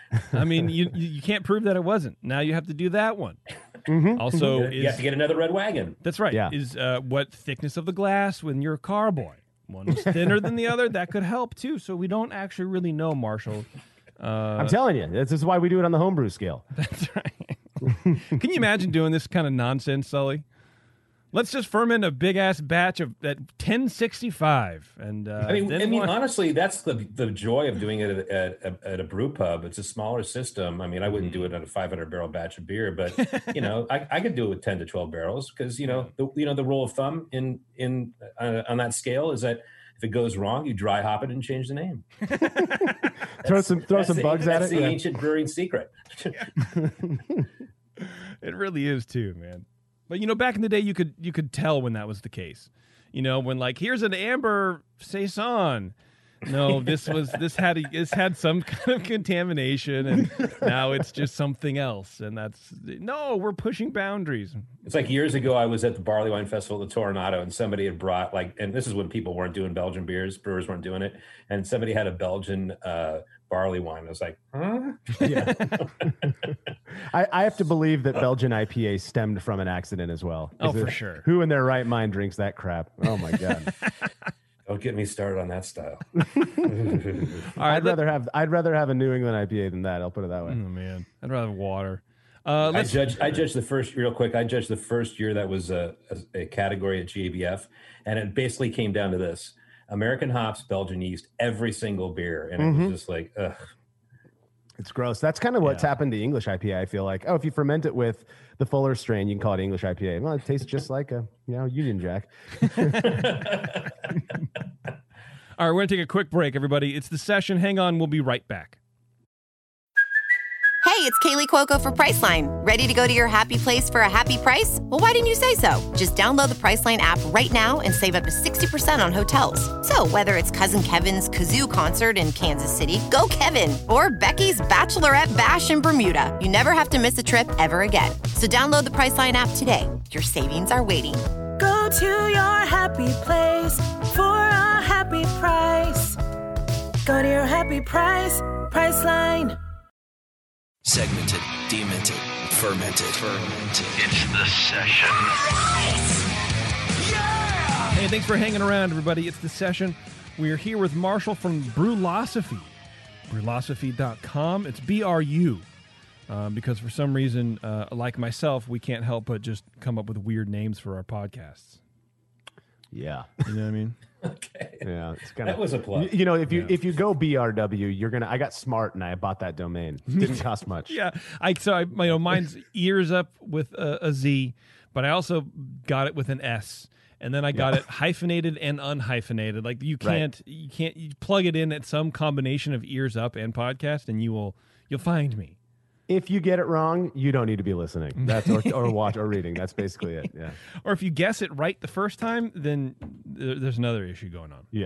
I mean, you you you can't prove that it wasn't. Now you have to do that one. Mhm. Also, you is, have to get another red wagon. that's right. Yeah. Is uh, what thickness of the glass when you're a car boy? One was thinner than the other. That could help too. So we don't actually really know, Marshall. Uh, I'm telling you, this is why we do it on the homebrew scale. That's right. Can you imagine doing this kind of nonsense, Sully? Let's just ferment a big ass batch of at ten sixty-five, and uh, I mean, then I mean, one- honestly, that's the the joy of doing it at, at, at a brew pub. It's a smaller system. I mean, I wouldn't do it on a five hundred barrel batch of beer, but you know, I, I could do it with ten to twelve barrels because you know, the, you know, the rule of thumb in in uh, on that scale is that If it goes wrong, you dry hop it and change the name. throw some throw some the, bugs that's at it. the Yeah. ancient brewing secret. It really is too, man. But you know, back in the day, you could you could tell when that was the case. You know, when like here's an amber saison. No, this was this had a, this had some kind of contamination, and now it's just something else. And that's no, we're pushing boundaries. It's like years ago, I was at the Barley Wine Festival at the Toronado, and somebody had brought like, and this is when people weren't doing Belgian beers, brewers weren't doing it, and somebody had a Belgian uh, barley wine. I was like, huh? Yeah. I, I have to believe that Belgian I P A stemmed from an accident as well. Oh, for it, sure. Who in their right mind drinks that crap? Oh my god. Don't get me started on that style. All right, I'd rather have I'd rather have a New England I P A than that. I'll put it that way. Oh man, I'd rather have water. Uh, I let's, judge. I judged the first real quick. I judged the first year that was a, a, a category at G A B F, and it basically came down to this: American hops, Belgian yeast, every single beer, and it Mhm. was just like, ugh. It's gross. That's kind of what's Yeah. happened to English I P A. I feel like, oh, if you ferment it with the Fuller strain, you can call it English I P A. Well, it tastes just like a you know Union Jack. all right, we're gonna take a quick break, everybody. It's the session. Hang on, we'll be right back. Hey, it's Kaylee Cuoco for Priceline. Ready to go to your happy place for a happy price? Well, why didn't you say so? Just download the Priceline app right now and save up to sixty percent on hotels. So whether it's Cousin Kevin's Kazoo Concert in Kansas City, go Kevin, or Becky's Bachelorette Bash in Bermuda, you never have to miss a trip ever again. So download the Priceline app today. Your savings are waiting. Go to your happy place for a happy price. Go to your happy price, Priceline. Segmented, demented, fermented. Fermented. It's the session. Hey, thanks for hanging around, everybody. It's the session. We are here with Marshall from Brewlosophy, brewlosophy dot com. It's B R U, um, because for some reason, uh, like myself, we can't help but just come up with weird names for our podcasts. Yeah, you know what I mean. Okay. Yeah, it's kind That was a plus. You, you know, if you Yeah. if you go B R W, you're gonna. I got smart and I bought that domain. It didn't cost much. Yeah, I so I you know mine's ears up with a, a Z, but I also got it with an S, and then I got Yeah. it hyphenated and unhyphenated. Like you Right. can't you can't you plug it in at some combination of ears up and podcast, and you will you'll find me. If you get it wrong, you don't need to be listening. That's or, or watch or reading. That's basically it. Yeah. Or if you guess it right the first time, then there, there's another issue going on. Yeah.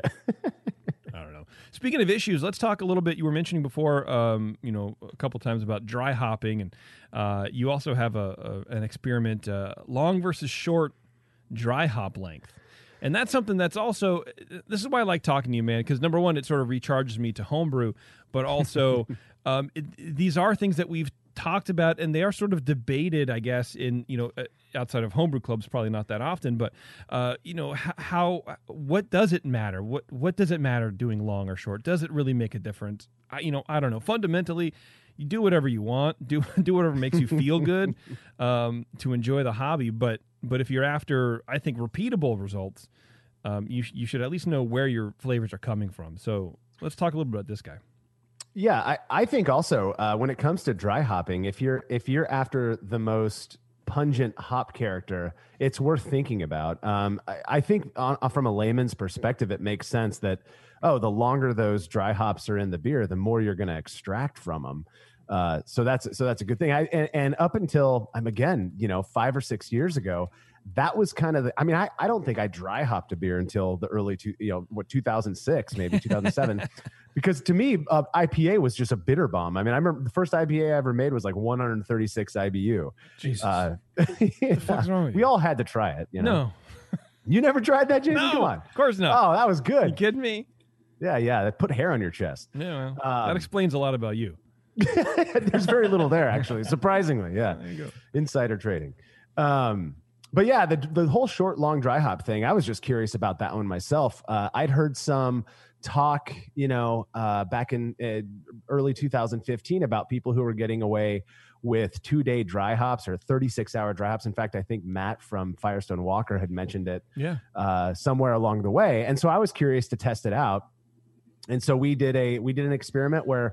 I don't know. Speaking of issues, let's talk a little bit. You were mentioning before, um, you know, a couple times about dry hopping, and uh, you also have a, a an experiment, uh, long versus short dry hop length. And that's something that's also, this is why I like talking to you, man, because number one, it sort of recharges me to homebrew, but also um, it, these are things that we've talked about, and they are sort of debated, I guess, in, you know, uh, outside of homebrew clubs, probably not that often, but, uh, you know, how, how, what does it matter? What, what does it matter doing long or short? Does it really make a difference? I, you know, I don't know. Fundamentally, you do whatever you want, do, do whatever makes you feel good, um, to enjoy the hobby. But, but if you're after, I think, repeatable results, um, you, you should at least know where your flavors are coming from. So let's talk a little bit about this guy. Yeah, I, I think also uh, when it comes to dry hopping, if you're if you're after the most pungent hop character, it's worth thinking about. Um, I, I think on, from a layman's perspective, it makes sense that, oh, the longer those dry hops are in the beer, the more you're going to extract from them. Uh, so that's so that's a good thing. I, and, and up until I'm again, you know, five or six years ago, that was kind of the, I mean, I, I don't think I dry hopped a beer until the early two, you know, what two thousand six, maybe two thousand seven, because to me, uh, I P A was just a bitter bomb. I mean, I remember the first I P A I ever made was like one hundred thirty-six I B U. Jesus, uh, what the fuck's wrong with you? We all had to try it. You know? No, you never tried that, Jason? No, Come on, of course not. Oh, that was good. You kidding me? Yeah, yeah. That put hair on your chest. Yeah, well, Um, that explains a lot about you. There's very little there, actually. Surprisingly, yeah. There you go. Insider trading. Um, but yeah, the the whole short, long dry hop thing, I was just curious about that one myself. Uh, I'd heard some talk, you know, uh, back in uh, early two thousand fifteen about people who were getting away with two-day dry hops or thirty-six hour dry hops. In fact, I think Matt from Firestone Walker had mentioned it Yeah. uh, somewhere along the way. And so I was curious to test it out. And so we did a we did an experiment where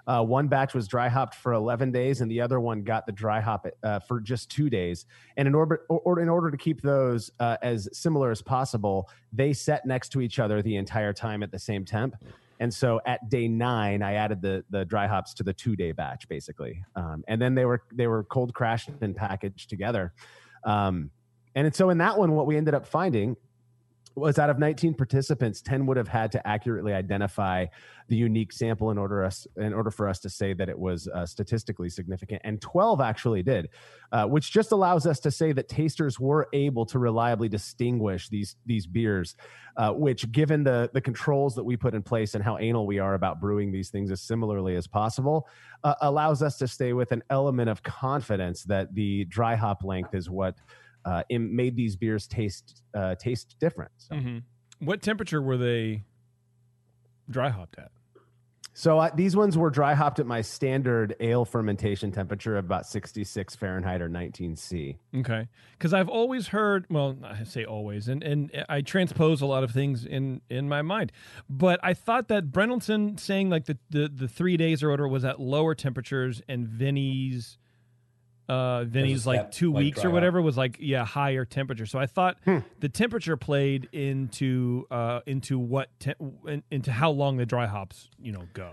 Uh, one batch was dry hopped for eleven days, and the other one got the dry hop uh, for just two days. And in order, or, in order to keep those uh, as similar as possible, they set next to each other the entire time at the same temp. And so at day nine, I added the the dry hops to the two day batch, basically, um, and then they were they were cold crashed and packaged together. Um, and so in that one, what we ended up finding was out of nineteen participants, ten would have had to accurately identify the unique sample in order us in order for us to say that it was uh, statistically significant, and twelve actually did, uh, which just allows us to say that tasters were able to reliably distinguish these these beers, uh, which, given the the controls that we put in place and how anal we are about brewing these things as similarly as possible, uh, allows us to stay with an element of confidence that the dry hop length is what Uh, it made these beers taste uh, taste different. So. Mm-hmm. What temperature were they dry hopped at? So uh, these ones were dry hopped at my standard ale fermentation temperature of about sixty-six Fahrenheit or nineteen C. Okay, because I've always heard, well, I say always, and, and I transpose a lot of things in, in my mind, but I thought that Brennelson saying like the, the, the three days or whatever was at lower temperatures, and Vinny's Uh, Vinny's like step, two like weeks dry or hop. whatever was like, yeah, higher temperature. So I thought Hmm. the temperature played into uh, into what te- in, into how long the dry hops you know go.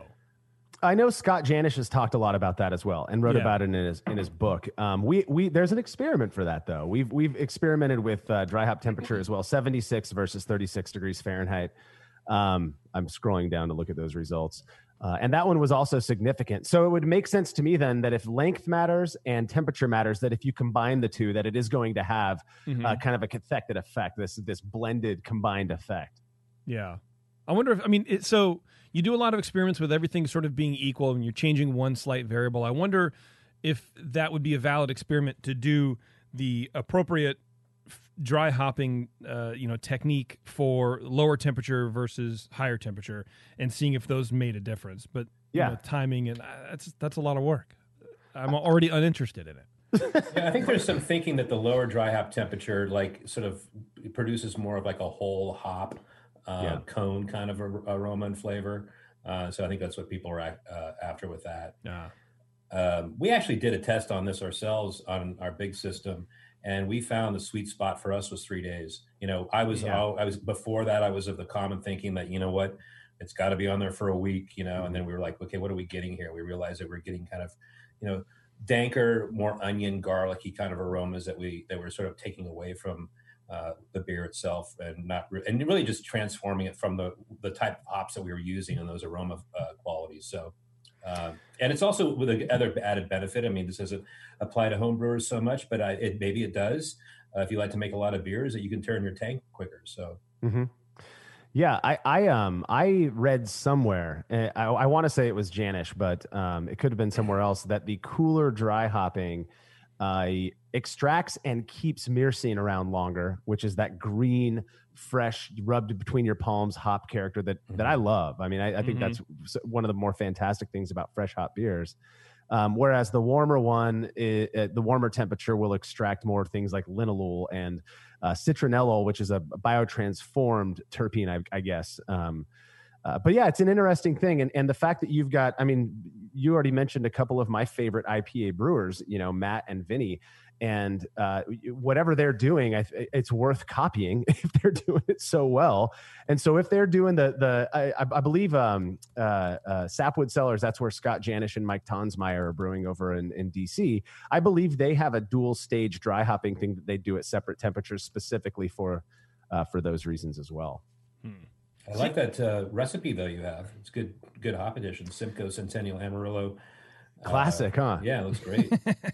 I know Scott Janish has talked a lot about that as well, and wrote Yeah. about it in his in his book. Um, we we there's an experiment for that though. We've we've experimented with uh, dry hop temperature as well, seventy-six versus thirty-six degrees Fahrenheit. Um, I'm scrolling down to look at those results. Uh, and that one was also significant. So it would make sense to me then that if length matters and temperature matters, that if you combine the two, that it is going to have Mhm. uh, kind of a cathected effect, this this blended combined effect. Yeah, I wonder if I mean it, so you do a lot of experiments with everything sort of being equal, and you're changing one slight variable. I wonder if that would be a valid experiment to do the appropriate f- dry hopping, uh, you know, technique for lower temperature versus higher temperature, and seeing if those made a difference. But you Yeah. know, timing and uh, that's that's a lot of work. I'm already uninterested in it. Yeah, I think there's some thinking that the lower dry hop temperature, like, sort of produces more of like a whole hop uh, Yeah. cone kind of ar- aroma and flavor. Uh, so I think that's what people are ac- uh, after with that. Yeah. Um, we actually did a test on this ourselves on our big system, and we found the sweet spot for us was three days. You know, I was Yeah. all, I was before that. I was of the common thinking that, you know what, it's got to be on there for a week. You know, and then we were like, okay, what are we getting here? We realized that we're getting kind of, you know, danker, more onion, garlicky kind of aromas that we that we're sort of taking away from uh, the beer itself, and not re- and really just transforming it from the the type of hops that we were using and those aroma uh, qualities. So. Um, and it's also with a other added benefit. I mean, this doesn't apply to home brewers so much, but I, it, maybe it does. Uh, if you like to make a lot of beers, that you can turn your tank quicker. So, Mm-hmm. Yeah, I, I um I read somewhere, uh, I, I want to say it was Janish, but um, it could have been somewhere else, that the cooler dry hopping uh, extracts and keeps myrcene around longer, which is that green, fresh, rubbed between your palms hop character that that I love. I mean, I, I think Mhm. that's one of the more fantastic things about fresh hop beers. Um, whereas the warmer one, i uh, the warmer temperature will extract more things like linalool and uh, citronellol, which is a biotransformed terpene, I, I guess. Um, uh, but yeah, it's an interesting thing. And, and the fact that you've got, I mean, you already mentioned a couple of my favorite I P A brewers, you know, Matt and Vinny. And uh, whatever they're doing, I, it's worth copying if they're doing it so well. And so if they're doing the, the I, I believe um, uh, uh, Sapwood Cellars, that's where Scott Janish and Mike Tonsmeyer are brewing over in, in D C. I believe they have a dual stage dry hopping thing that they do at separate temperatures specifically for uh, for those reasons as well. Hmm. I like that uh, recipe though you have. It's good, good hop edition. Simcoe Centennial Amarillo. Classic, uh, huh? Yeah, it looks great.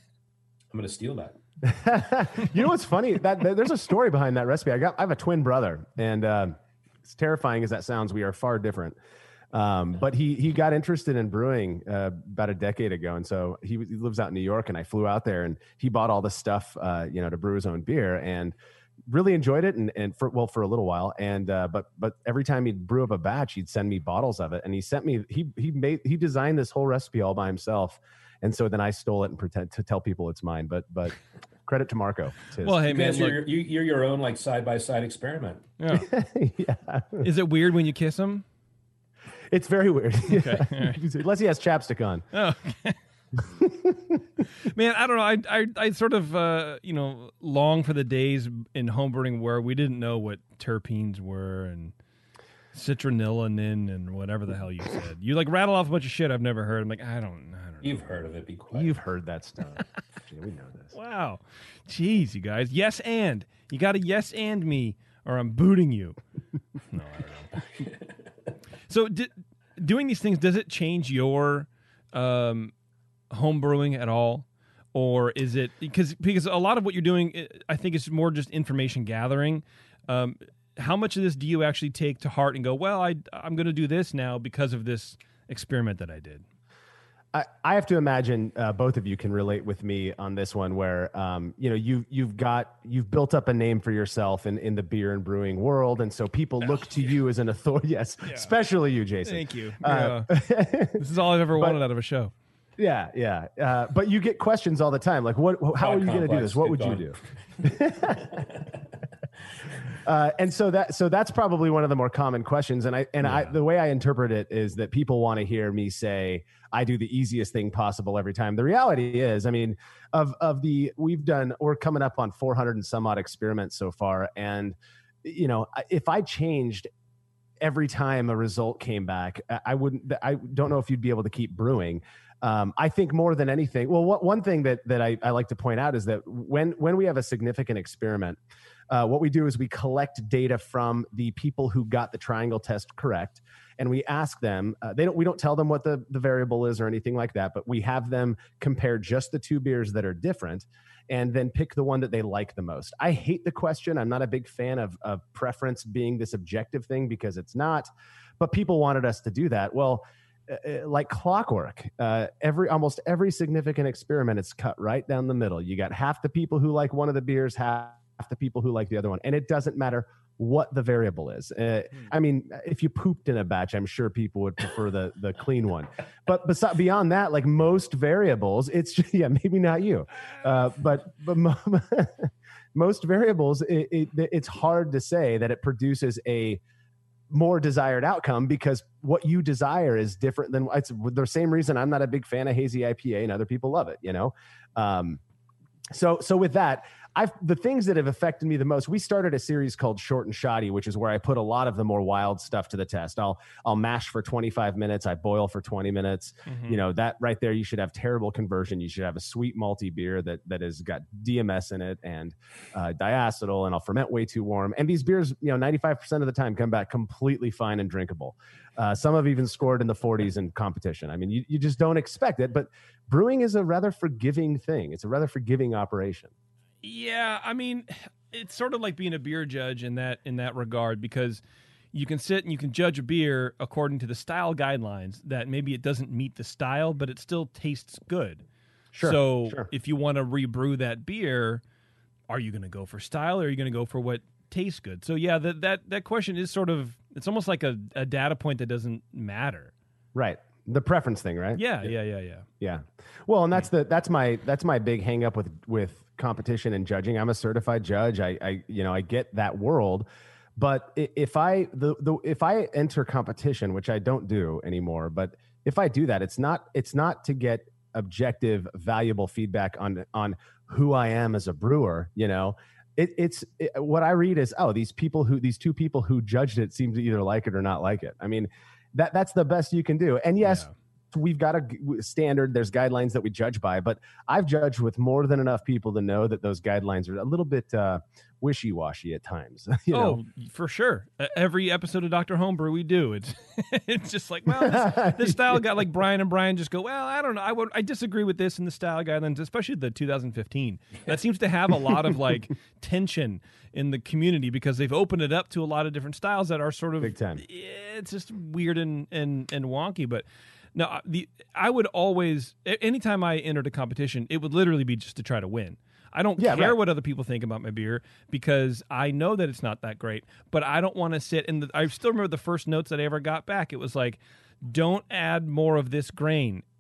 I'm going to steal that. You know what's funny? That, that there's a story behind that recipe. I got I have a twin brother, and uh, as terrifying as that sounds, we are far different. Um, but he he got interested in brewing uh, about a decade ago, and so he, he lives out in New York. And I flew out there, and he bought all this stuff, uh, you know, to brew his own beer, and really enjoyed it. And and for well for a little while, and uh, but but every time he'd brew up a batch, he'd send me bottles of it, and he sent me he he made he designed this whole recipe all by himself. And so then I stole it and pretend to tell people it's mine, but but credit to Marco. It's his. Well, hey You man, guys look, are, you, you're your own like side by side experiment. yeah. yeah. Is it weird when you kiss him? It's very weird. Okay, all right. Unless he has chapstick on. Oh, okay. Man, I don't know. I I, I sort of uh, you know long for the days in homebrewing where we didn't know what terpenes were and citronellin and whatever the hell you said. You like rattle off a bunch of shit I've never heard. I'm like, I don't, I don't know. You've heard of it. Be quiet. You've heard that stuff. Yeah, we know this. Wow, jeez, you guys. Yes, and you got to yes and me, or I'm booting you. No, I don't know. So, di- doing these things, does it change your um, home brewing at all, or is it because because a lot of what you're doing, I think, is more just information gathering. Um, how much of this do you actually take to heart and go, well, I I'm going to do this now because of this experiment that I did? I, I have to imagine uh, both of you can relate with me on this one, where um, you know you you've got you've built up a name for yourself in, in the beer and brewing world, and so people look to you as an authority. Yes, yeah. Especially you, Jason. Thank you. Uh, yeah. This is all I've ever wanted but, out of a show. Yeah, yeah. Uh, but you get questions all the time, like, "What? How are you going to do this? What would you do?" Uh, and so that so that's probably one of the more common questions. And I and yeah. I the way I interpret it is that people want to hear me say I do the easiest thing possible every time. The reality is, I mean, of of the we've done we're coming up on four hundred and some odd experiments so far, and you know, if I changed every time a result came back, I wouldn't. I don't know if you'd be able to keep brewing. Um, I think more than anything, well, what, one thing that that I, I like to point out is that when when we have a significant experiment, uh, what we do is we collect data from the people who got the triangle test correct, and we ask them. Uh, they don't. We don't tell them what the the variable is or anything like that, but we have them compare just the two beers that are different, and then pick the one that they like the most. I hate the question. I'm not a big fan of of preference being this objective thing because it's not. But people wanted us to do that. Well. Uh, like clockwork, uh, every almost every significant experiment, it's cut right down the middle. You got half the people who like one of the beers, half the people who like the other one, and it doesn't matter what the variable is. Uh, hmm. I mean, if you pooped in a batch, I'm sure people would prefer the the clean one. But besides, beyond that, like most variables, it's just, yeah, maybe not you, uh, but but mo- most variables, it, it, it's hard to say that it produces a more desired outcome because what you desire is different than it's the same reason I'm not a big fan of hazy I P A and other people love it, you know? Um, so, so with that, I've the things that have affected me the most, we started a series called Short and Shoddy, which is where I put a lot of the more wild stuff to the test. I'll, I'll mash for twenty-five minutes. I boil for twenty minutes. Mm-hmm. You know, that right there, you should have terrible conversion. You should have a sweet malty beer that, that has got D M S in it and uh, diacetyl, and I'll ferment way too warm. And these beers, you know, ninety-five percent of the time come back completely fine and drinkable. Uh, some have even scored in the forties in competition. I mean, you, you just don't expect it, but brewing is a rather forgiving thing. It's a rather forgiving operation. Yeah, I mean, it's sort of like being a beer judge in that in that regard, because you can sit and you can judge a beer according to the style guidelines that maybe it doesn't meet the style, but it still tastes good. Sure. So sure. if you want to rebrew that beer, are you going to go for style or are you going to go for what tastes good? So yeah, that that that question is sort of, it's almost like a, a data point that doesn't matter. Right. The preference thing, right? Yeah, yeah, yeah, yeah. Yeah. Well, and that's the that's my that's my big hang up with with competition and judging. I'm a certified judge. I, I you know, I get that world. But if I the, the if I enter competition, which I don't do anymore, but if I do that, it's not it's not to get objective, valuable feedback on on who I am as a brewer, you know. It, it's it, what I read is, oh, these people who these two people who judged it seem to either like it or not like it. I mean, that that's the best you can do. And yes, yeah. we've got a standard. There's guidelines that we judge by, but I've judged with more than enough people to know that those guidelines are a little bit uh, wishy-washy at times. you oh, know? For sure. Every episode of Doctor Homebrew we do, it's it's just like, well, this, this style guy, like Brian and Brian just go, well, I don't know. I would I disagree with this in the style guidelines, especially the two thousand fifteen. That seems to have a lot of like tension in the community because they've opened it up to a lot of different styles that are sort of big time. It's just weird and and and wonky. But no, the I would always, anytime I entered a competition, it would literally be just to try to win. I don't yeah, care right. what other people think about my beer because I know that it's not that great, but I don't want to sit in the, I still remember the first notes that I ever got back. It was like, don't add more of this grain.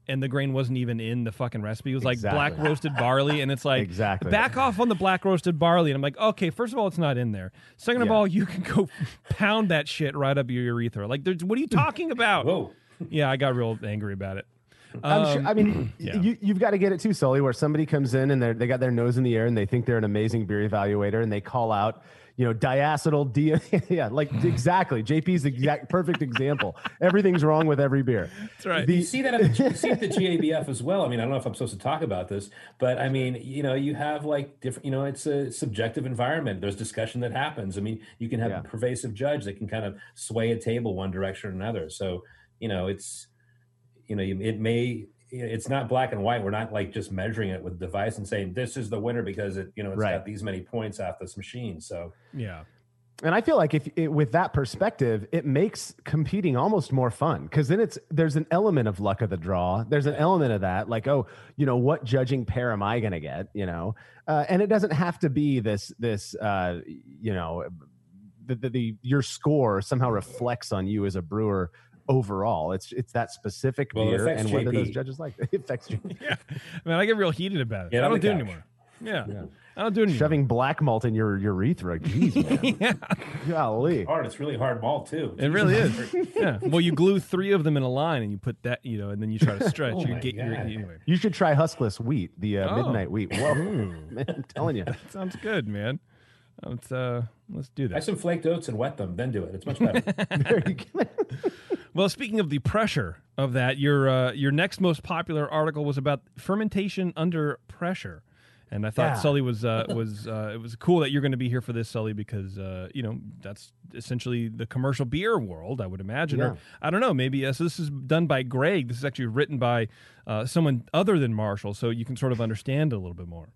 and the grain wasn't even in the fucking recipe. It was like Exactly. black roasted barley, and it's like, Exactly. back off on the black roasted barley. And I'm like, okay, first of all, it's not in there. Second of Yeah. all, you can go pound that shit right up your urethra. Like, there's, what are you talking about? Whoa. Yeah, I got real angry about it. I'm sure, Um, I mean, yeah. you, you've got to get it too, Sully, where somebody comes in and they they got their nose in the air and they think they're an amazing beer evaluator and they call out, you know, diacetyl D. yeah, like exactly. J P's the exact perfect example. Everything's wrong with every beer. That's right. The- You see that at the, you see it at the G A B F as well. I mean, I don't know if I'm supposed to talk about this, but I mean, you know, you have like different, you know, it's a subjective environment. There's discussion that happens. I mean, you can have Yeah. a pervasive judge that can kind of sway a table one direction or another. So, you know, it's, you know, you, it may, it's not black and white. We're not like just measuring it with a device and saying this is the winner because it, you know, it's Right. got these many points off this machine. So, Yeah. And I feel like if it, with that perspective, it makes competing almost more fun because then it's there's an element of luck of the draw. There's an element of that, like, oh, you know, what judging pair am I going to get? You know, uh, and it doesn't have to be this this uh, you know, the, the the your score somehow reflects on you as a brewer overall. It's it's that specific Well, it beer affects and whether J P. those judges like it. It affects J P. Yeah. Man, I get real heated about it. Get I on don't the do it couch. anymore. Yeah. I don't do it anymore. Shoving black malt in your urethra. Jeez, man. yeah. Golly. hard. It's really hard malt too. It really is. Yeah. Well, you glue three of them in a line and you put that, you know, and then you try to stretch. Oh you my get your, God. anyway. You should try huskless wheat, the uh, Oh. midnight wheat. Whoa, man, I'm telling you. That sounds good, man. Let's uh, let's do Buy that. some flaked oats and wet them, then do it. It's much better. There you go. Well, speaking of the pressure of that, your uh, your next most popular article was about fermentation under pressure, and I thought Yeah. Sully was uh, was uh, it was cool that you're going to be here for this, Sully, because uh, you know that's essentially the commercial beer world, I would imagine. Yeah. Or I don't know, maybe uh, so. This is done by Greg. This is actually written by uh, someone other than Marshall, so you can sort of understand it a little bit more.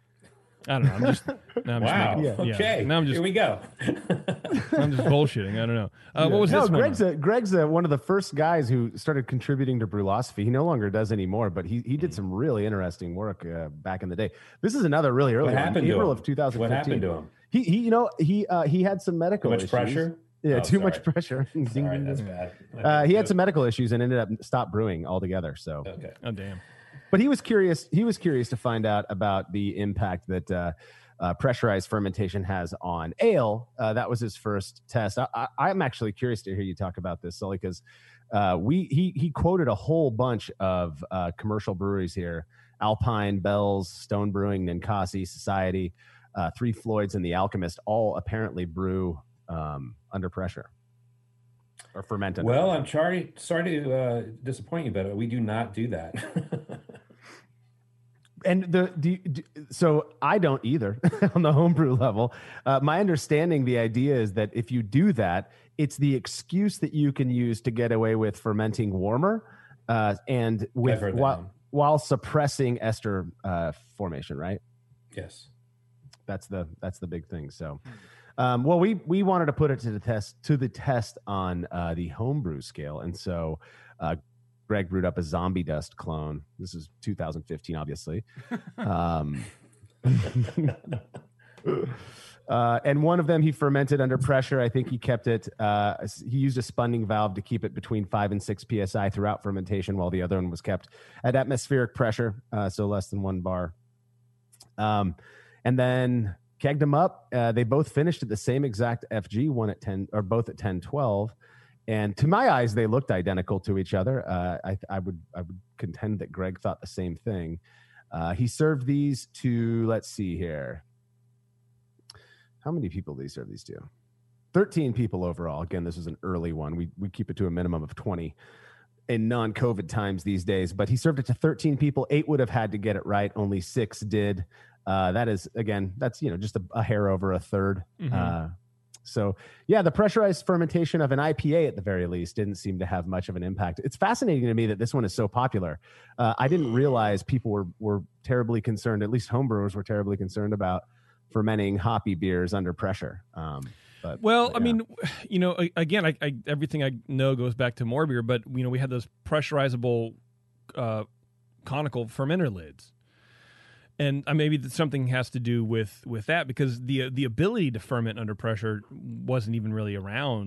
I don't know. I'm just now I'm Wow. just making, Okay. Now I'm just Here we go. I'm just bullshitting. I don't know. Uh, What was no, this one? Greg's a, Greg's a, one of the first guys who started contributing to Brewlosophy. He no longer does anymore, but he he did some really interesting work uh, back in the day. This is another really early What one, happened to April him? of two thousand fifteen. What happened to him? He he you know he uh, he had some medical Too much issues. pressure? Yeah, Oh, too sorry. much pressure. Ding, Sorry, ding, that's ding. bad. Uh, he had some medical issues and ended up stopped brewing altogether. So, Okay. Oh damn. but he was curious. He was curious to find out about the impact that uh, uh, pressurized fermentation has on ale. Uh, that was his first test. I, I, I'm actually curious to hear you talk about this, Sully, because uh, we he he quoted a whole bunch of uh, commercial breweries here: Alpine, Bell's, Stone Brewing, Ninkasi, Society, uh, Three Floyds, and The Alchemist. All apparently brew um, under pressure or ferment under Well, pressure. I'm sorry, sorry to uh, disappoint you, but we do not do that. And the do, do, so I don't either on the homebrew level. Uh, my understanding, the idea is that if you do that, it's the excuse that you can use to get away with fermenting warmer uh, and with heard that while, one. while suppressing ester uh, formation. Right? Yes. That's the that's the big thing. So, um, well, we we wanted to put it to the test to the test on uh, the homebrew scale, and so. Uh, Greg brewed up a zombie dust clone. This is two thousand fifteen, obviously. Um, uh, and one of them he fermented under pressure. I think he kept it, uh, he used a spunning valve to keep it between five and six P S I throughout fermentation, while the other one was kept at atmospheric pressure, uh, so less than one bar. Um, and then kegged them up. Uh, they both finished at the same exact F G, one at ten, or both at ten twelve. And to my eyes, they looked identical to each other. Uh, I, I would I would contend that Greg thought the same thing. Uh, he served these to, let's see here. How many people did he serve these to? thirteen people overall. Again, this was an early one. We we keep it to a minimum of twenty in non-COVID times these days. But he served it to thirteen people. Eight would have had to get it right. Only six did. Uh, that is, again, that's, you know, just a, a hair over a third. Mhm. Uh, So, yeah, the pressurized fermentation of an I P A at the very least didn't seem to have much of an impact. It's fascinating to me that this one is so popular. Uh, I didn't realize people were, were terribly concerned, at least homebrewers were terribly concerned about fermenting hoppy beers under pressure. Um, but Well, but, I yeah. mean, you know, a- again, I, I, everything I know goes back to more beer, but you know, we had those pressurizable uh, conical fermenter lids. And uh, maybe that something has to do with, with that, because the the ability to ferment under pressure wasn't even really around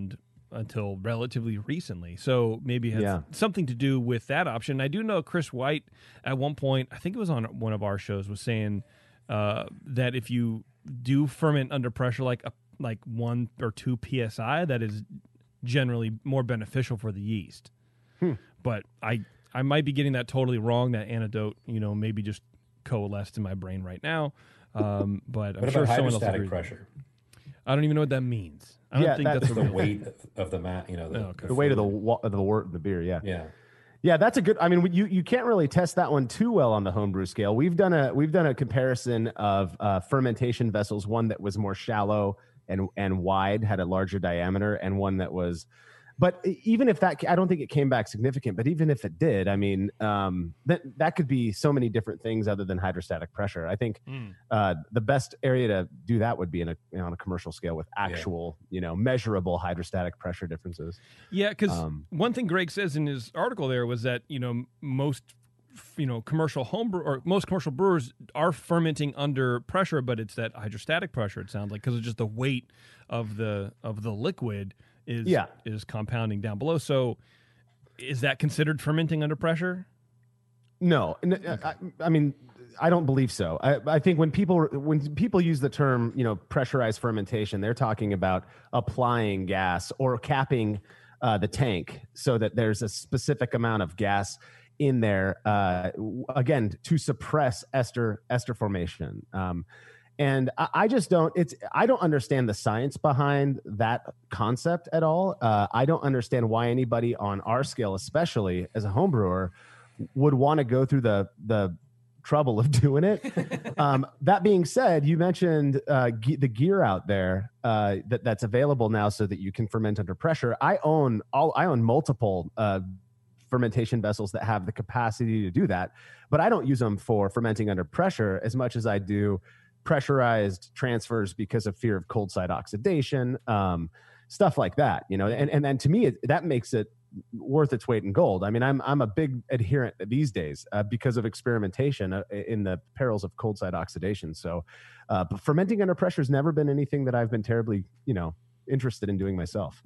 until relatively recently. So maybe it has Yeah. something to do with that option. I do know Chris White at one point, I think it was on one of our shows, was saying uh, that if you do ferment under pressure, like a, like one or two P S I, that is generally more beneficial for the yeast. Hmm. But I I might be getting that totally wrong. That anecdote, you know, maybe just coalesced in my brain right now. Um, but I'm What sure about someone else hydrostatic agrees. pressure? I don't even know what that means. I don't Yeah, think that- that's a The real weight of, of the mat, you know, the, Oh, okay. The weight of the wa- of the wort the beer, yeah. yeah. Yeah, that's a good. I mean, you you can't really test that one too well on the homebrew scale. We've done a we've done a comparison of uh, fermentation vessels, one that was more shallow and and wide, had a larger diameter, and one that was. But even if that, I don't think it came back significant. But even if it did, I mean, um, that that could be so many different things other than hydrostatic pressure. I think Mm. uh, the best area to do that would be in a you know, on a commercial scale with actual, you know, measurable hydrostatic pressure differences. Yeah, because Um, one thing Greg says in his article there was that, you know, m- most, f- you know, commercial homebrew or most commercial brewers are fermenting under pressure, but it's that hydrostatic pressure, it sounds like, because it's just the weight of the of the liquid is Yeah. is compounding down below. So is that considered fermenting under pressure? No, N- I, I mean, I don't believe so. I, I think when people when people use the term, you know, pressurized fermentation, they're talking about applying gas or capping uh, the tank so that there's a specific amount of gas in there, uh, w- again, to suppress ester ester formation. Um, and I, I just don't. It's I don't understand the science behind that concept at all. Uh, I don't understand why anybody on our scale, especially as a home brewer, would want to go through the the trouble of doing it. um, that being said, you mentioned uh, ge- the gear out there uh, that that's available now so that you can ferment under pressure. I own all. I own multiple uh, fermentation vessels that have the capacity to do that, but I don't use them for fermenting under pressure as much as I do pressurized transfers because of fear of cold side oxidation, um, stuff like that. You know, and and then to me, it, that makes it worth its weight in gold. I mean, I'm I'm a big adherent these days uh, because of experimentation uh, in the perils of cold side oxidation. So, uh, but fermenting under pressure has never been anything that I've been terribly, you know, interested in doing myself.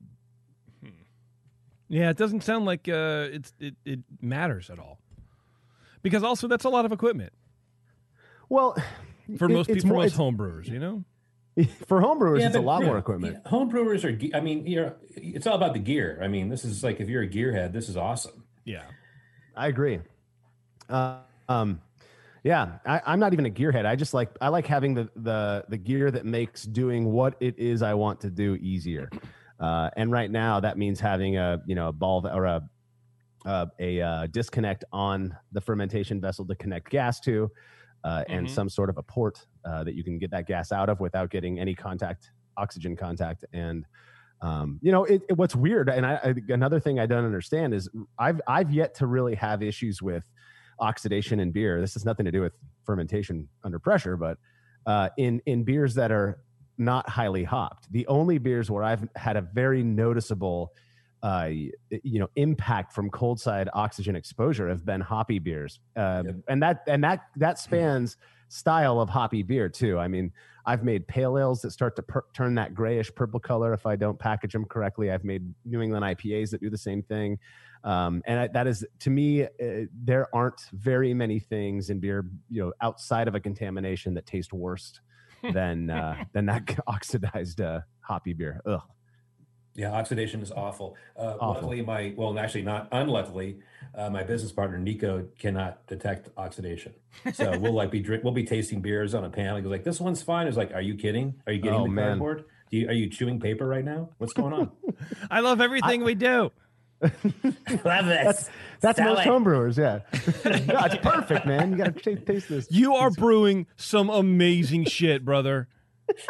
Yeah, it doesn't sound like uh, it's it, it matters at all. Because also that's a lot of equipment. Well, for it- most it's people, for more- most it's- home brewers, you know. For home brewers, Yeah, it's a but, lot yeah, more equipment. yeah, home brewers are, ge- I mean, you're, it's all about the gear. I mean, this is like, if you're a gearhead, this is awesome. Yeah. I agree. Uh, um, yeah, I, I'm not even a gearhead. I just like I like having the the the gear that makes doing what it is I want to do easier. Uh, and right now, that means having a you know a ball or a uh, a uh, disconnect on the fermentation vessel to connect gas to, uh, and Mhm. some sort of a port uh, that you can get that gas out of without getting any contact, oxygen contact. And um, you know, it, it- what's weird, and I, I, another thing I don't understand is I've I've yet to really have issues with oxidation in beer. This has nothing to do with fermentation under pressure, but uh, in in beers that are not highly hopped, the only beers where I've had a very noticeable uh, you know impact from cold side oxygen exposure have been hoppy beers, uh, and that and that that spans style of hoppy beer too. I mean, I've made pale ales that start to per- turn that grayish purple color if I don't package them correctly. I've made New England I P As that do the same thing. Um, and I, that is, to me, uh, there aren't very many things in beer, you know, outside of a contamination that taste worse than uh, than that oxidized uh, hoppy beer. Ugh. Yeah, oxidation is awful. Uh, Awful. Luckily, my well, actually not unluckily, uh, my business partner Nico cannot detect oxidation. So we'll like be drink, we'll be tasting beers on a panel. He goes like, "This one's fine." It's like, "Are you kidding? Are you getting Oh, the man. cardboard? Do you, are you chewing paper right now? What's going on?" I love everything we do. Love That's that's Sell most it. homebrewers, yeah. No, it's perfect, man. You got to taste this. You are brewing some amazing shit, brother. It's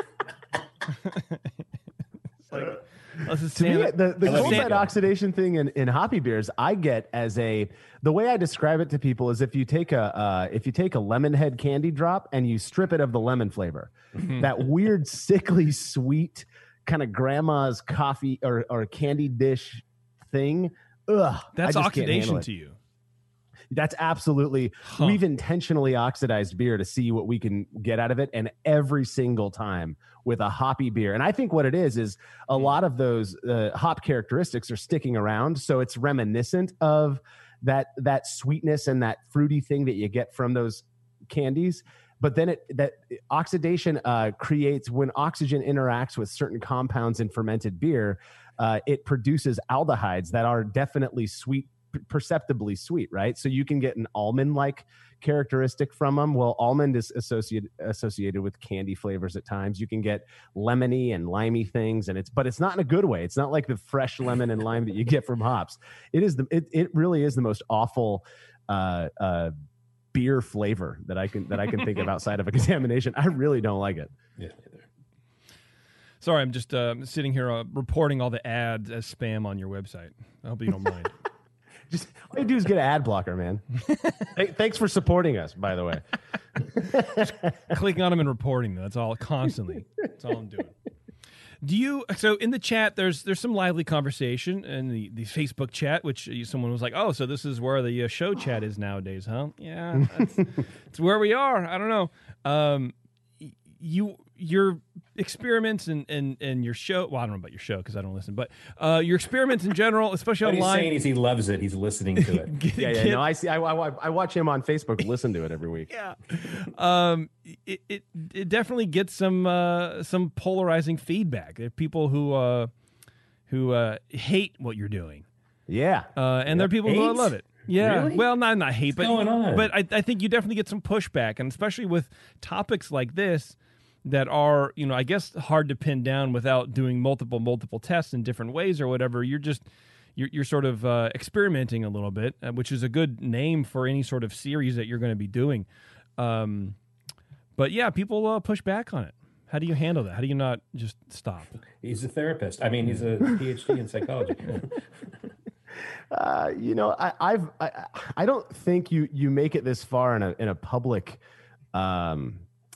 like, let's just To me, stand- the, the let's cold stand- side oxidation thing in, in hoppy beers, I get as a the way I describe it to people is if you take a uh, if you take a lemon head candy drop and you strip it of the lemon flavor, that weird sickly sweet kind of grandma's coffee or or candy dish thing. Ugh, That's I just can't handle oxidation it. to you. That's absolutely, Huh. we've intentionally oxidized beer to see what we can get out of it. And every single time with a hoppy beer. And I think what it is, is a lot of those uh, hop characteristics are sticking around. So it's reminiscent of that, that sweetness and that fruity thing that you get from those candies. But then it, that oxidation uh, creates, when oxygen interacts with certain compounds in fermented beer, uh, it produces aldehydes that are definitely sweet, perceptibly sweet, right? So you can get an almond-like characteristic from them. Well, almond is associated associated with candy flavors at times. You can get lemony and limey things, and it's but it's not in a good way. It's not like the fresh lemon and lime that you get from hops. It is the it, it really is the most awful uh, uh, beer flavor that I can that I can think of outside of a contamination. I really don't like it. Yeah. Sorry, I'm just uh, sitting here uh, reporting all the ads as spam on your website. I hope you don't mind. Just all you do is get an ad blocker, man. Hey, thanks for supporting us, by the way. Clicking on them and reporting them. That's all constantly. That's all I'm doing. Do you, so in the chat, there's there's some lively conversation in the, the Facebook chat, which someone was like, oh, so this is where the uh, show chat is nowadays, huh? Yeah, that's, it's where we are. I don't know. Um, you your experiments and, and, and your show, well, I don't know about your show because I don't listen, but uh, your experiments in general, especially what online. What he's saying is he loves it. He's listening to it. yeah, yeah. No, I see. I, I, I watch him on Facebook. Listen to it every week. Yeah. Um, it, it it definitely gets some uh, some polarizing feedback. There are people who uh, who uh, hate what you're doing. Yeah. Uh, and there are people Hate? who love it. Yeah. Really? Well, not not hate, What's but going on? but I, I think you definitely get some pushback, and especially with topics like this that are, you know, I guess hard to pin down without doing multiple multiple tests in different ways or whatever. You're just you're you're sort of uh, experimenting a little bit, uh, which is a good name for any sort of series that you're going to be doing. Um, but yeah, people uh, push back on it. How do you handle that? How do you not just stop? He's a therapist. I mean, he's a PhD in psychology. Uh, you know, I, I've I, I don't think you you make it this far in a in a public, um,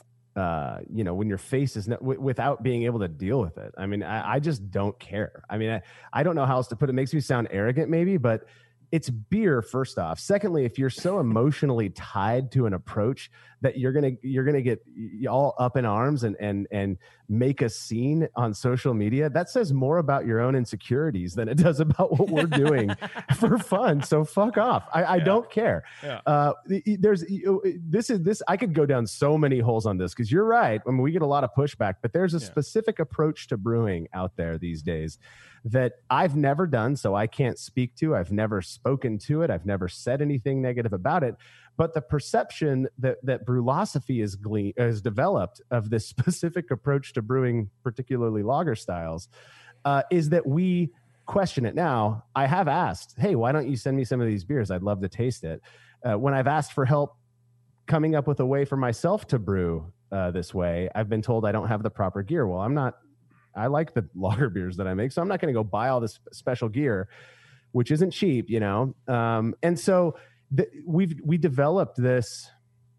uh, you know, when your face is not, w- without being able to deal with it. I mean, I, I just don't care. I mean, I, I don't know how else to put it. It makes me sound arrogant, maybe, but it's beer. First off, secondly, if you're so emotionally tied to an approach that you're gonna you're gonna get all up in arms and and and make a scene on social media, that says more about your own insecurities than it does about what we're doing for fun. So fuck off. I, I Yeah. don't care. Yeah. Uh, there's this is this. I could go down so many holes on this because you're right. I mean, we get a lot of pushback, but there's a Yeah. specific approach to brewing out there these days that I've never done, so I can't speak to. I've never spoken to it. I've never said anything negative about it. But the perception that that Brewlosophy is gle- has developed of this specific approach to brewing, particularly lager styles, uh, is that we question it. Now, I have asked, hey, why don't you send me some of these beers? I'd love to taste it. Uh, when I've asked for help coming up with a way for myself to brew uh, this way, I've been told I don't have the proper gear. Well, I'm not. I like the lager beers that I make, so I'm not going to go buy all this special gear, which isn't cheap, you know. Um, and so th- we've we developed this,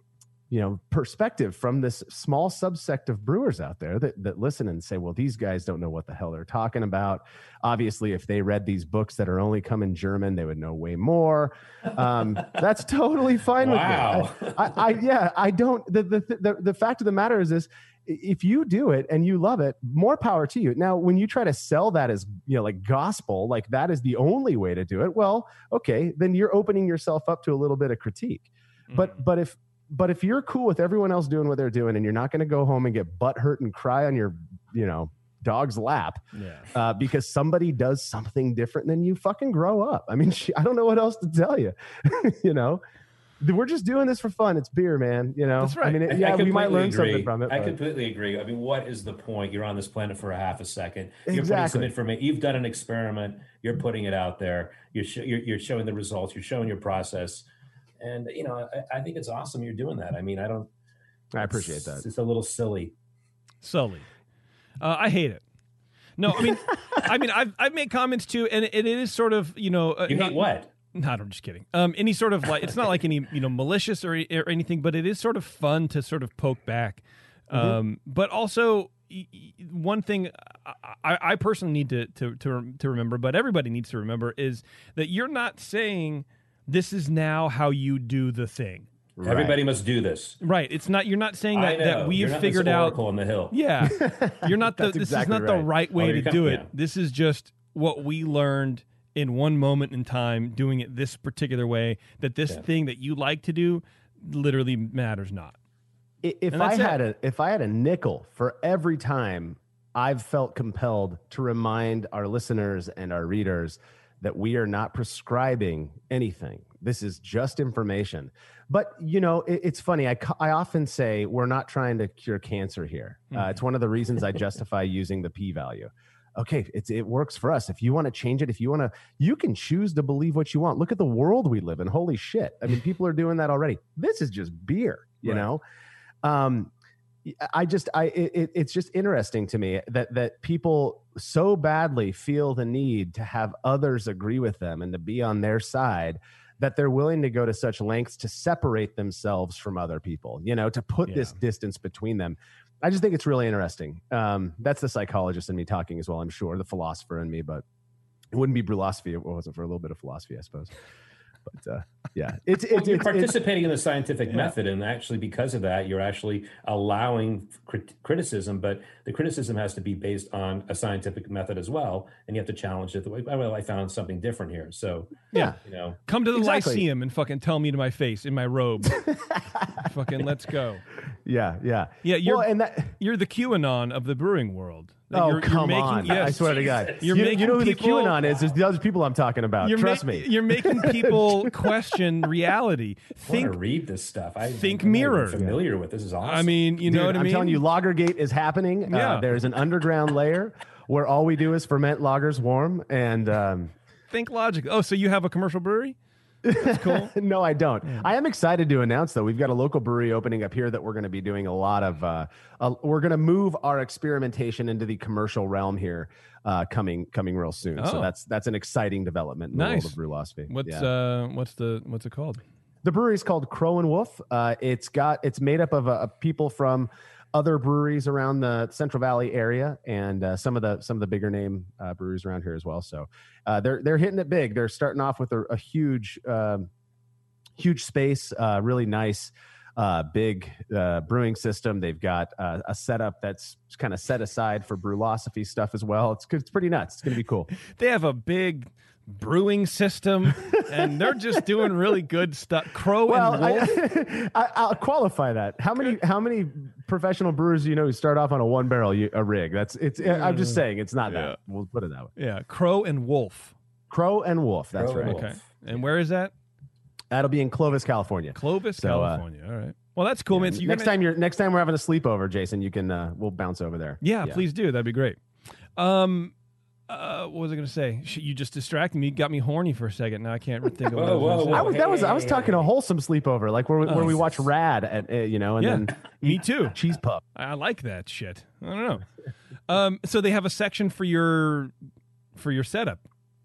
you know, perspective from this small subsect of brewers out there that that listen and say, well, these guys don't know what the hell they're talking about. Obviously, if they read these books that are only come in German, they would know way more. Um, that's totally fine Wow. with me. I, I, I yeah, I don't. The, the the the fact of the matter is this. If you do it and you love it, more power to you. Now, when you try to sell that as, you know, like gospel, like that is the only way to do it, well, okay, then you're opening yourself up to a little bit of critique. Mm-hmm. But but if but if you're cool with everyone else doing what they're doing and you're not going to go home and get butt hurt and cry on your, you know, dog's lap Yeah. uh, because somebody does something different than you, fucking grow up. I mean, I don't know what else to tell you, you know. We're just doing this for fun. It's beer, man. You know, That's right. I mean, it, I- yeah, I we might completely learn agree. something from it. I but- completely agree. I mean, what is the point? You're on this planet for a half a second. You're Exactly. putting some information. You've done an experiment. You're putting it out there. You're, sh- you're you're showing the results. You're showing your process, and you know, I, I think it's awesome. You're doing that. I mean, I don't. I appreciate it's, that. It's a little silly. Sully. Uh, I hate it. No, I mean, I mean, I've I've made comments too, and it, it is sort of, you know, uh, You not- hate what? No, I'm just kidding. Um, any sort of like, it's not like any, you know, malicious or, or anything, but it is sort of fun to sort of poke back. Um, Mm-hmm. but also y- y- one thing I, I personally need to, to, to, to remember, but everybody needs to remember is that you're not saying this is now how you do the thing. Right. Everybody must do this. Right. It's not. You're not saying that, I know. that we've You're not figured this out. Oracle on the hill. Yeah. You're not the. That's this exactly is not right. the right way Oh, to you're do com- it. yeah. This is just what we learned in one moment in time, doing it this particular way. That this Yeah. thing that you like to do literally matters not. I- If And I that's had it. a if I had a nickel for every time I've felt compelled to remind our listeners and our readers that we are not prescribing anything. This is just information. But, you know, it, it's funny. I, co- I often say we're not trying to cure cancer here. Uh, it's one of the reasons I justify using the p-value. Okay, it's, it works for us. If you want to change it, if you want to, you can choose to believe what you want. Look at the world we live in. Holy shit. I mean, people are doing that already. This is just beer, you Right. know? Um, I just, I, it, it's just interesting to me that that people so badly feel the need to have others agree with them and to be on their side that they're willing to go to such lengths to separate themselves from other people, you know, to put Yeah. this distance between them. I just think it's really interesting. Um, that's the psychologist in me talking as well, I'm sure, the philosopher in me, but it wouldn't be brulosophy if it wasn't for a little bit of philosophy, I suppose. But uh, yeah, it's it's, Well, you're it's participating in the scientific Yeah. method, and actually, because of that, you're actually allowing crit- criticism. But the criticism has to be based on a scientific method as well, and you have to challenge it. The way, well, I found something different here, so Yeah. you know, Come to the Exactly. Lyceum and fucking tell me to my face in my robe. Fucking let's go. yeah, yeah, Yeah, you're well, and that. you're the QAnon of the brewing world. That Oh, you're, come you're making, on. Yes, I swear to God. You're you, making you know who people, the QAnon is? Is the other people I'm talking about. You're Trust ma- me. You're making people question reality. I want Think. to read this stuff. I think I'm not even mirror. familiar with this. Is awesome. I mean, you know Dude, what I I'm mean? telling you, Lagergate is happening. Yeah. Uh, there's an underground layer where all we do is ferment lagers warm. And um, Think logically. Oh, so you have a commercial brewery? That's cool. no, I don't. I am excited to announce, though, we've got a local brewery opening up here that we're going to be doing a lot of. Uh, uh, we're going to move our experimentation into the commercial realm here, uh, coming coming real soon. So Oh. that's that's an exciting development in the Nice. world of brewlosophy. What's Yeah. uh what's the what's it called? The brewery is called Crow and Wolf. Uh, it's got it's made up of, uh, of people from other breweries around the Central Valley area, and uh, some of the some of the bigger name uh, breweries around here as well. So uh, they're they're hitting it big. They're starting off with a, a huge um, huge space, uh, really nice. Uh, big uh, brewing system. They've got uh, a setup that's kind of set aside for brewlosophy stuff as well. It's it's pretty nuts. It's going to be cool. They have a big brewing system, and they're just doing really good stuff. Crow Well, and Wolf. I, I, I'll qualify that. How many how many professional brewers do you know who start off on a one barrel u- a rig? That's it's. I'm just saying it's not Yeah. that. We'll put it that way. yeah, Crow and Wolf. Crow and Wolf. That's Crow and right. Wolf. Okay. And where is that? That'll be in Clovis, California. Clovis, So, uh, California. All right. Well, that's cool, man. So you're next gonna- time you're next time we're having a sleepover, Jason, you can uh, we'll bounce over there. Yeah, please do. That'd be great. Um, uh, what was I going to say? Sh- You just distracted me, got me horny for a second. Now I can't think of what I Whoa, was gonna whoa, say. I was that was I was talking a wholesome sleepover, like where we, where we Oh. watch Rad at uh, you know, and Yeah, then me too. cheese puff. I like that shit. I don't know. um, so they have a section for your for your setup.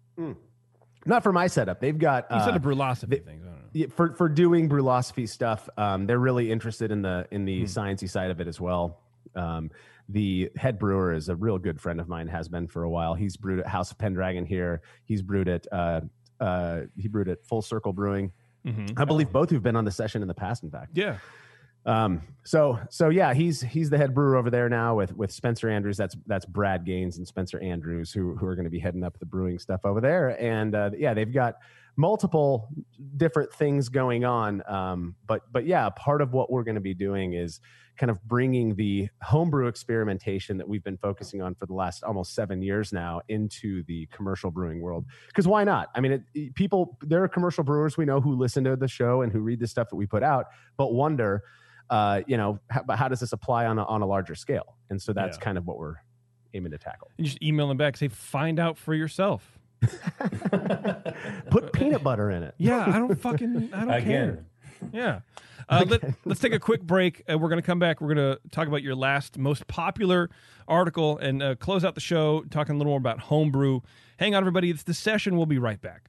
Not for my setup. They've got You said uh, a brulosophy they- thing. I don't know. Yeah, for for doing brulosophy stuff, um, they're really interested in the in Hmm. the sciencey side of it as well. Um, the head brewer is a real good friend of mine, has been for a while. He's brewed at House of Pendragon here. He's brewed at uh, uh, he brewed at Full Circle Brewing. Mhm. I believe both who've been on the session in the past, in fact. Yeah. Um, so so yeah, he's he's the head brewer over there now with with Spencer Andrews. That's that's Brad Gaines and Spencer Andrews who who are going to be heading up the brewing stuff over there. And uh, yeah, they've got multiple different things going on. Um, but but yeah, part of what we're going to be doing is kind of bringing the homebrew experimentation that we've been focusing on for the last almost seven years now into the commercial brewing world. Because why not? I mean, it, people, there are commercial brewers we know who listen to the show and who read the stuff that we put out, but wonder, uh, you know, how, how does this apply on a, on a larger scale? And so that's Yeah. kind of what we're aiming to tackle. You just email them back, say, find out for yourself. Put peanut butter in it. Yeah, I don't fucking, I don't Again. care. Yeah. Uh, let, let's take a quick break. Uh, we're going to come back. We're going to talk about your last most popular article and uh, close out the show talking a little more about homebrew. Hang on, everybody. It's the session. We'll be right back.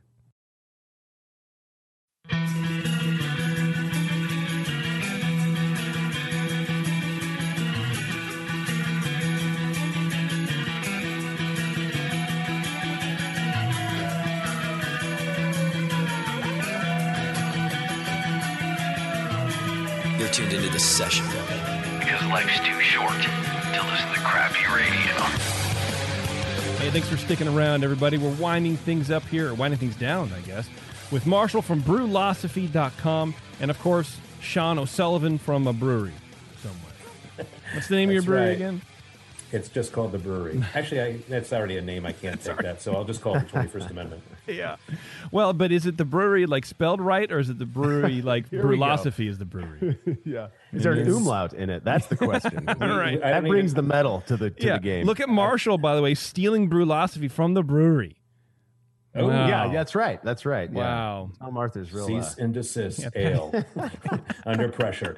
You're tuned into The Session. Because life's too short to listen to crappy radio. Hey, thanks for sticking around, everybody. We're winding things up here, or winding things down, I guess, with Marshall from brewlosophy dot com, and, of course, Sean O'Sullivan from a brewery somewhere. What's the name of your brewery right. again? It's just called The Brewery. Actually, I, that's already a name. I can't take that, so I'll just call it the twenty-first Amendment. Yeah. Well, but is it the brewery like spelled right, or is it the brewery like brewlosophy is the brewery? Yeah. Is there an umlaut in it? That's the question. All right. That brings even... the medal to the to yeah. the game. Look at Marshall, by the way, stealing brewlosophy from the brewery. Oh, wow. yeah, that's right. That's right. Yeah. Wow. Tom Arthur's real. Cease uh... and desist, yeah. Ale. Under pressure.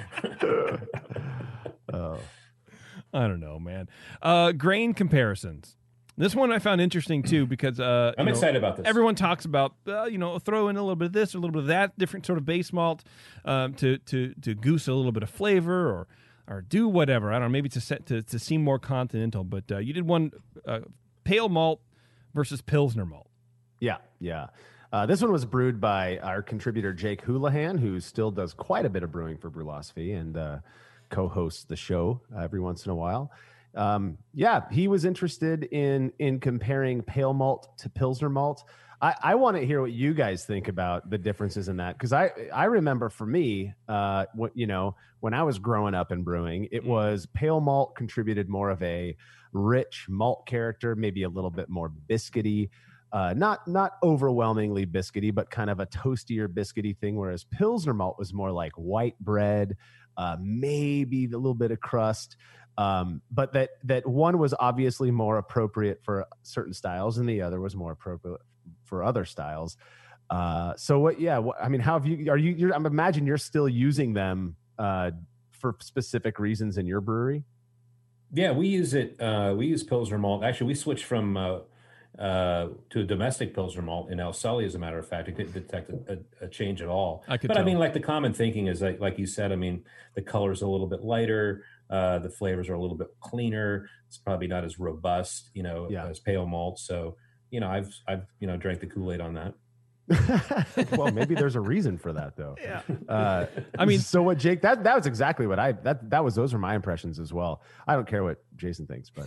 Oh. I don't know, man. Uh, grain comparisons. This one I found interesting, too, because... Uh, I'm you know, excited about this. Everyone talks about, uh, you know, throw in a little bit of this, or a little bit of that, different sort of base malt um, to, to to goose a little bit of flavor or or do whatever. I don't know, maybe to set to, to seem more continental. But uh, you did one uh, pale malt versus Pilsner malt. Yeah, yeah. Uh, this one was brewed by our contributor, Jake Houlihan, who still does quite a bit of brewing for Brewlosophy and uh, co-hosts the show uh, every once in a while. Um, yeah, he was interested in in comparing pale malt to Pilsner malt. I, I want to hear what you guys think about the differences in that, because I I remember for me, uh, what you know, when I was growing up in brewing, it was pale malt contributed more of a rich malt character, maybe a little bit more biscuity. Uh, not not overwhelmingly biscuity, but kind of a toastier biscuity thing, whereas Pilsner malt was more like white bread, uh, maybe a little bit of crust, um, but that that one was obviously more appropriate for certain styles, and the other was more appropriate for other styles. Uh, so what? Yeah, what, I mean, how have you? Are you? You're, I imagine you're still using them uh, for specific reasons in your brewery. Yeah, we use it. Uh, we use Pilsner malt. Actually, we switched from. Uh, Uh, to a domestic Pilsner malt in El Sully, as a matter of fact. It didn't detect a, a, a change at all. I could but tell. I mean, like the common thinking is like, like you said, I mean, the color's a little bit lighter. Uh, the flavors are a little bit cleaner. It's probably not as robust, you know, yeah. as pale malt. So, you know, I've, I've, you know, drank the Kool-Aid on that. Well, maybe there's a reason for that, though. Yeah. Uh, I mean, so what, Jake? That that was exactly what I that that was. Those are my impressions as well. I don't care what Jason thinks, but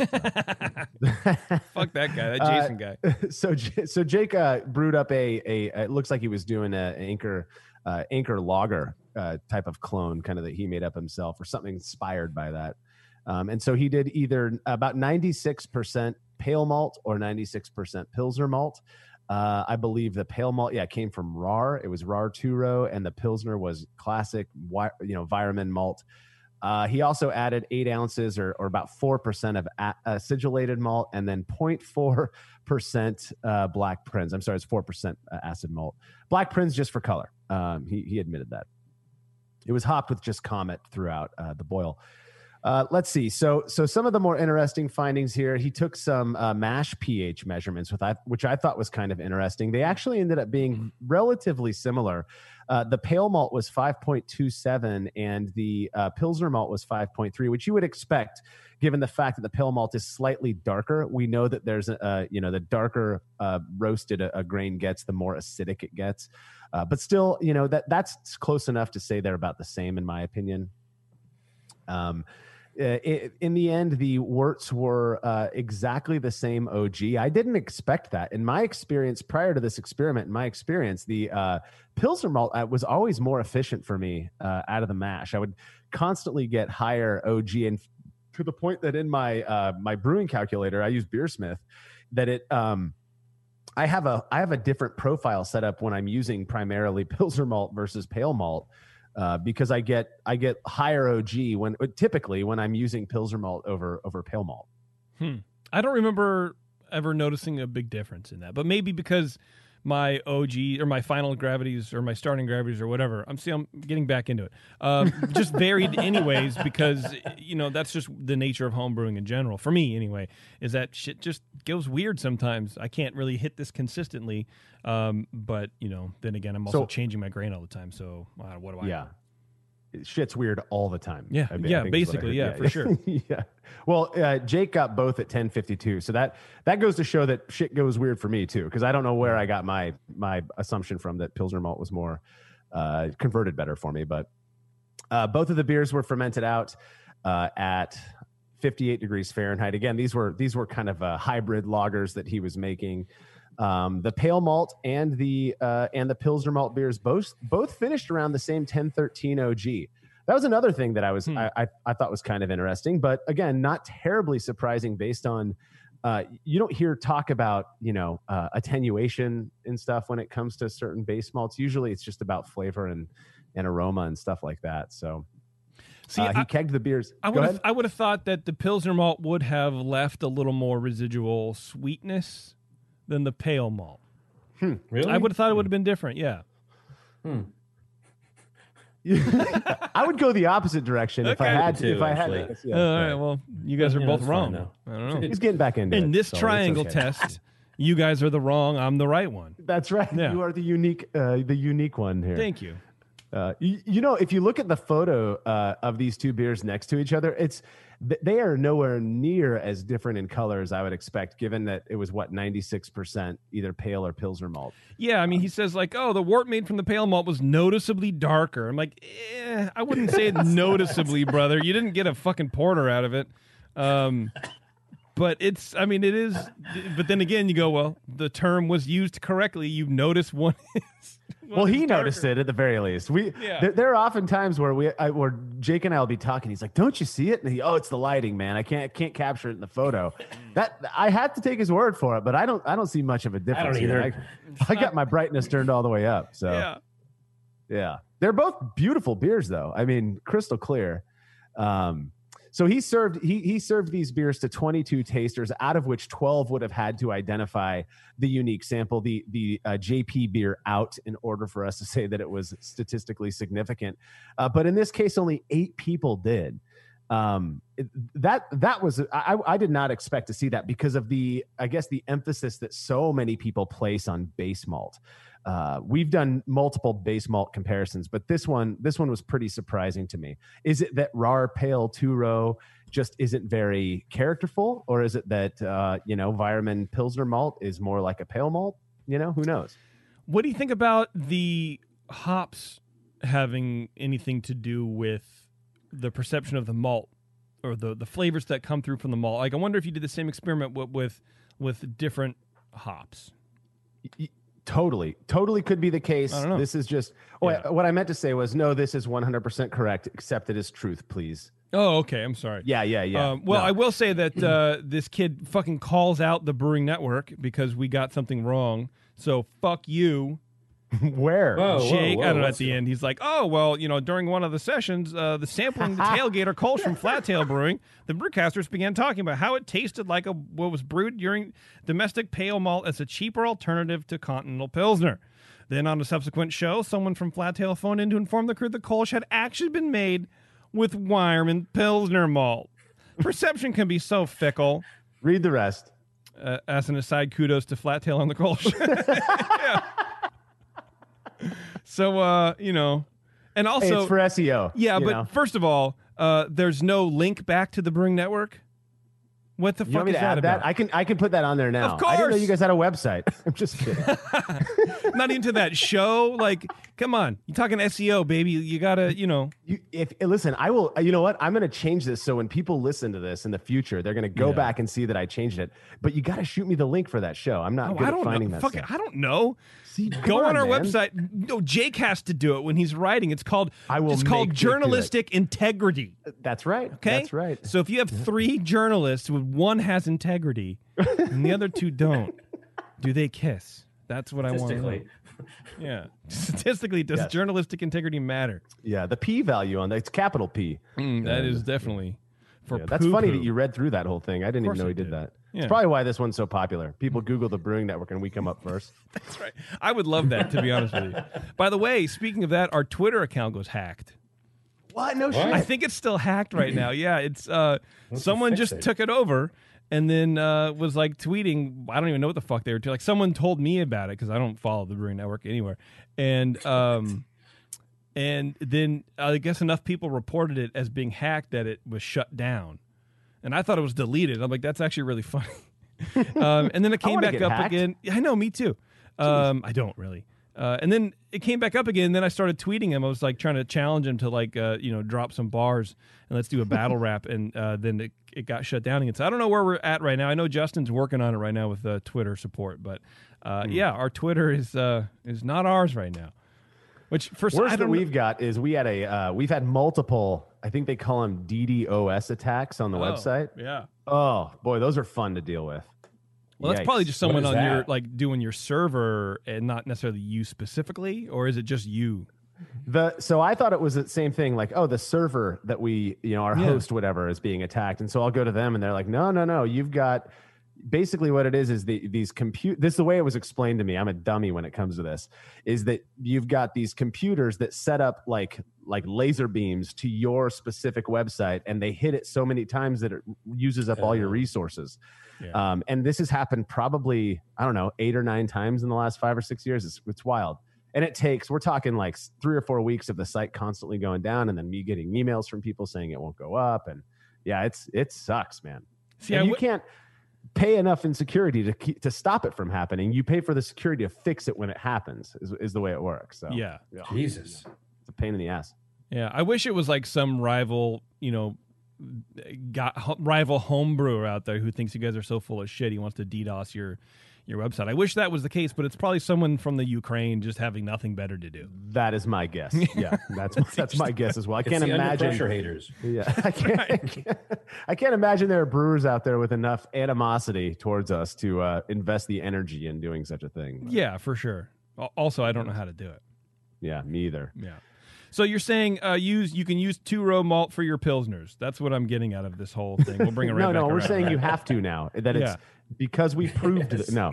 uh, fuck that guy, that Jason uh, guy. So so Jake uh, brewed up a a. It looks like he was doing a anchor uh, anchor lager uh, type of clone, kind of that he made up himself or something inspired by that. Um, and so he did either about ninety-six percent pale malt or ninety-six percent Pilsner malt. Uh, I believe the pale malt, yeah, came from R A R. It was R A R two row, and the Pilsner was classic, you know, Weyermann malt. Uh, he also added eight ounces or, or about four percent of a- acidulated malt, and then zero point four percent uh, Black Prince. I'm sorry, it's four percent acid malt. Black Prince just for color. Um, he, he admitted that. It was hopped with just Comet throughout uh, the boil. Uh, let's see. So, so some of the more interesting findings here. He took some uh, mash pH measurements, with I, which I thought was kind of interesting. They actually ended up being relatively similar. Uh, the pale malt was five point two seven, and the uh, Pilsner malt was five point three, which you would expect, given the fact that the pale malt is slightly darker. We know that there's a, uh, you know, the darker uh, roasted a, a grain gets, the more acidic it gets. Uh, but still, you know, that that's close enough to say they're about the same, in my opinion. Um. Uh, in the end, the worts were uh, exactly the same O G. I didn't expect that. In my experience, prior to this experiment, in my experience, the uh, Pilsner malt uh, was always more efficient for me uh, out of the mash. I would constantly get higher O G, and to the point that in my uh, my brewing calculator, I use Beersmith, that it um, I have a I have a different profile set up when I'm using primarily Pilsner malt versus pale malt. Uh, because I get I get higher O G when typically when I'm using Pilsner malt over over pale malt. Hmm. I don't remember ever noticing a big difference in that, but maybe because my O G or my final gravities or my starting gravities or whatever, I'm see I'm getting back into it. Um, just varied anyways, because you know that's just the nature of homebrewing in general. For me, anyway, is that shit just goes weird sometimes. I can't really hit this consistently, um, but you know, then again, I'm also So- changing my grain all the time. So uh, what do I? Yeah. know? Shit's weird all the time. Yeah, I mean, yeah, I think is what I basically, heard. yeah, for sure. yeah. Well, uh, Jake got both at ten fifty-two, so that that goes to show that shit goes weird for me too, because I don't know where I got my my assumption from that Pilsner malt was more uh, converted better for me. But Uh, both of the beers were fermented out uh, at fifty-eight degrees Fahrenheit. Again, these were these were kind of uh, hybrid lagers that he was making. Um, the pale malt and the uh, and the Pilsner malt beers both both finished around the same ten thirteen O G. That was another thing that I was hmm. I, I I thought was kind of interesting, but again, not terribly surprising based on uh, you don't hear talk about you know uh, attenuation and stuff when it comes to certain base malts. Usually, it's just about flavor and and aroma and stuff like that. So. See, uh, he I, kegged the beers. I would have, I would have thought that the Pilsner malt would have left a little more residual sweetness than the pale malt. Hmm. Really? I would have thought it would have been different. Yeah. Hmm. I would go the opposite direction if Okay. I had to. Too, If I had actually. to. Yeah, All right. right. Well, you guys are Yeah, both that's fine wrong. now. I don't know. He's getting back into In it. this so it's triangle okay. test, you guys are the wrong. I'm the right one. That's right. Yeah. You are the unique, uh, the unique one here. Thank you. Uh, you, you know, if you look at the photo uh, of these two beers next to each other, it's th- they are nowhere near as different in color as I would expect, given that it was what ninety-six percent either pale or Pilsner malt. Yeah, I mean, he says like, "Oh, the wort made from the pale malt was noticeably darker." I'm like, eh, I wouldn't say it noticeably, brother. You didn't get a fucking porter out of it. Um, but it's, I mean, it is. But then again, you go, well, the term was used correctly. You notice one is. one Well, is he darker. noticed it at the very least. We Yeah. there, there are often times where we I, where Jake and I will be talking. He's like, "Don't you see it?" And he, "Oh, it's the lighting, man. I can't can't capture it in the photo." That I have to take his word for it, but I don't I don't see much of a difference. don't here. either. I, I got my brightness turned all the way up. So Yeah. yeah, they're both beautiful beers, though. I mean, crystal clear. Um, so he served he he served these beers to twenty-two tasters, out of which twelve would have had to identify the unique sample, the the uh, J P beer out, in order for us to say that it was statistically significant. Uh, but in this case, only eight people did. Um, it- that that was I, I did not expect to see that because of the I guess the emphasis that so many people place on base malt. Uh, we've done multiple base malt comparisons, but this one, this one was pretty surprising to me. Is it that Rar Pale Two Row just isn't very characterful, or is it that uh, you know Weyermann Pilsner malt is more like a pale malt? You know, who knows? What do you think about the hops having anything to do with the perception of the malt or the, the flavors that come through from the malt? Like, I wonder if you did the same experiment with with, with different hops. Y- Totally, totally could be the case. I don't know. This is just oh, Yeah. I- what I meant to say was no. This is one hundred percent correct. Accept it as truth, please. Oh, okay. I'm sorry. Yeah, yeah, yeah. Um, well, No. I will say that uh, this kid fucking calls out the Brewing Network because we got something wrong. So fuck you. Where? Whoa, whoa, Jake, whoa, I don't know, at what's the going- end, he's like, oh, well, you know, during one of the sessions, uh, the sampling the Tailgater Kolsch from Flat Tail Brewing, the brewcasters began talking about how it tasted like a what was brewed during domestic pale malt as a cheaper alternative to Continental Pilsner. Then on a subsequent show, someone from Flat Tail phoned in to inform the crew that Kolsch had actually been made with Weyermann Pilsner malt. Perception can be so fickle. Read the rest. Uh, as an aside, kudos to Flat Tail on the Kolsch. Yeah. So, uh, you know, and also Hey, it's for S E O. Yeah, you but know? first of all, uh, there's no link back to the Brewing Network. What the You fuck want me is to that add about? that? I can I can put that on there now. Of I didn't know course. you guys had a website. I'm just kidding. Not into that show. Like, come on, you talking S E O, baby? You gotta, you know. You, if listen, I will. You know what? I'm going to change this so when people listen to this in the future, they're going to go Yeah. back and see that I changed it. But you got to shoot me the link for that show. I'm not Oh, good I at don't finding know. that Fuck stuff. it, I don't know. See, Go come on, our man. website. No, Jake has to do it when he's writing. It's called. I will It's make called Jake do it. journalistic integrity. That's right. Okay, That's right. So if you have three journalists, with one has integrity and the other two don't, do they kiss? That's what I want to know. Statistically. Yeah, statistically, does Yes. journalistic integrity matter? Yeah, the P value on that, it's capital P. Mm, that Yeah. is definitely for. Yeah, that's funny poo-poo. that you read through that whole thing. I didn't even course know I he did did. that. Yeah. It's probably why this one's so popular. People Google the Brewing Network and we come up first. That's right. I would love that, to be honest with you. By the way, speaking of that, our Twitter account goes hacked. What? No What? shit. I think it's still hacked right now. Yeah, it's uh, Let's someone fix just it. took it over and then uh, was like tweeting. I don't even know what the fuck they were doing. Like someone told me about it because I don't follow the Brewing Network anywhere. And um, and then I guess enough people reported it as being hacked that it was shut down. And I thought it was deleted. I'm like, that's actually really funny. um, and then it I came wanna back get up hacked. again. I know, me too. Um, I don't really. Uh, and then it came back up again. Then I started tweeting him. I was like trying to challenge him to like uh, you know drop some bars and let's do a battle rap. And uh, then it, it got shut down again. So I don't know where we're at right now. I know Justin's working on it right now with uh, Twitter support, but uh, mm. yeah, our Twitter is uh, is not ours right now. Which first worst that we've got is we had a uh, we've had multiple. I think they call them DDoS attacks on the oh, website. Yeah. Oh boy, those are fun to deal with. Well, Yikes. that's probably just someone on that? your like doing your server and not necessarily you specifically, or is it just you? The so I thought it was the same thing, like, oh, the server that we, you know, our Yeah. host, whatever, is being attacked. And so I'll go to them and they're like, no, no, no, you've got basically what it is is the these compute this is the way it was explained to me. I'm a dummy when it comes to this, is that you've got these computers that set up like like laser beams to your specific website and they hit it so many times that it uses up all your resources. Yeah. Um, and this has happened probably, I don't know, eight or nine times in the last five or six years. It's, it's wild. And it takes, we're talking like three or four weeks of the site constantly going down and then me getting emails from people saying it won't go up. And yeah, it's, it sucks, man. See, and I you w- can't pay enough in security to keep, to stop it from happening. You pay for the security to fix it when it happens is, is the way it works. So Yeah. Jesus. It's a pain in the ass. Yeah, I wish it was like some rival, you know, got ho- rival home brewer out there who thinks you guys are so full of shit. He wants to DDoS your your website. I wish that was the case, but it's probably someone from the Ukraine just having nothing better to do. That is my guess. Yeah, that's that's my guess as well. I It's can't the imagine under-pressure haters. Yeah, I can't, I can't. I can't imagine there are brewers out there with enough animosity towards us to uh, invest the energy in doing such a thing. But, Yeah, for sure. Al- Also, I don't know how to do it. yeah, me either. Yeah. So you're saying uh, use you can use two row malt for your pilsners. That's what I'm getting out of this whole thing. We'll bring it right no, back no, we're around. saying you have to now. That it's Yeah. because we proved it. No,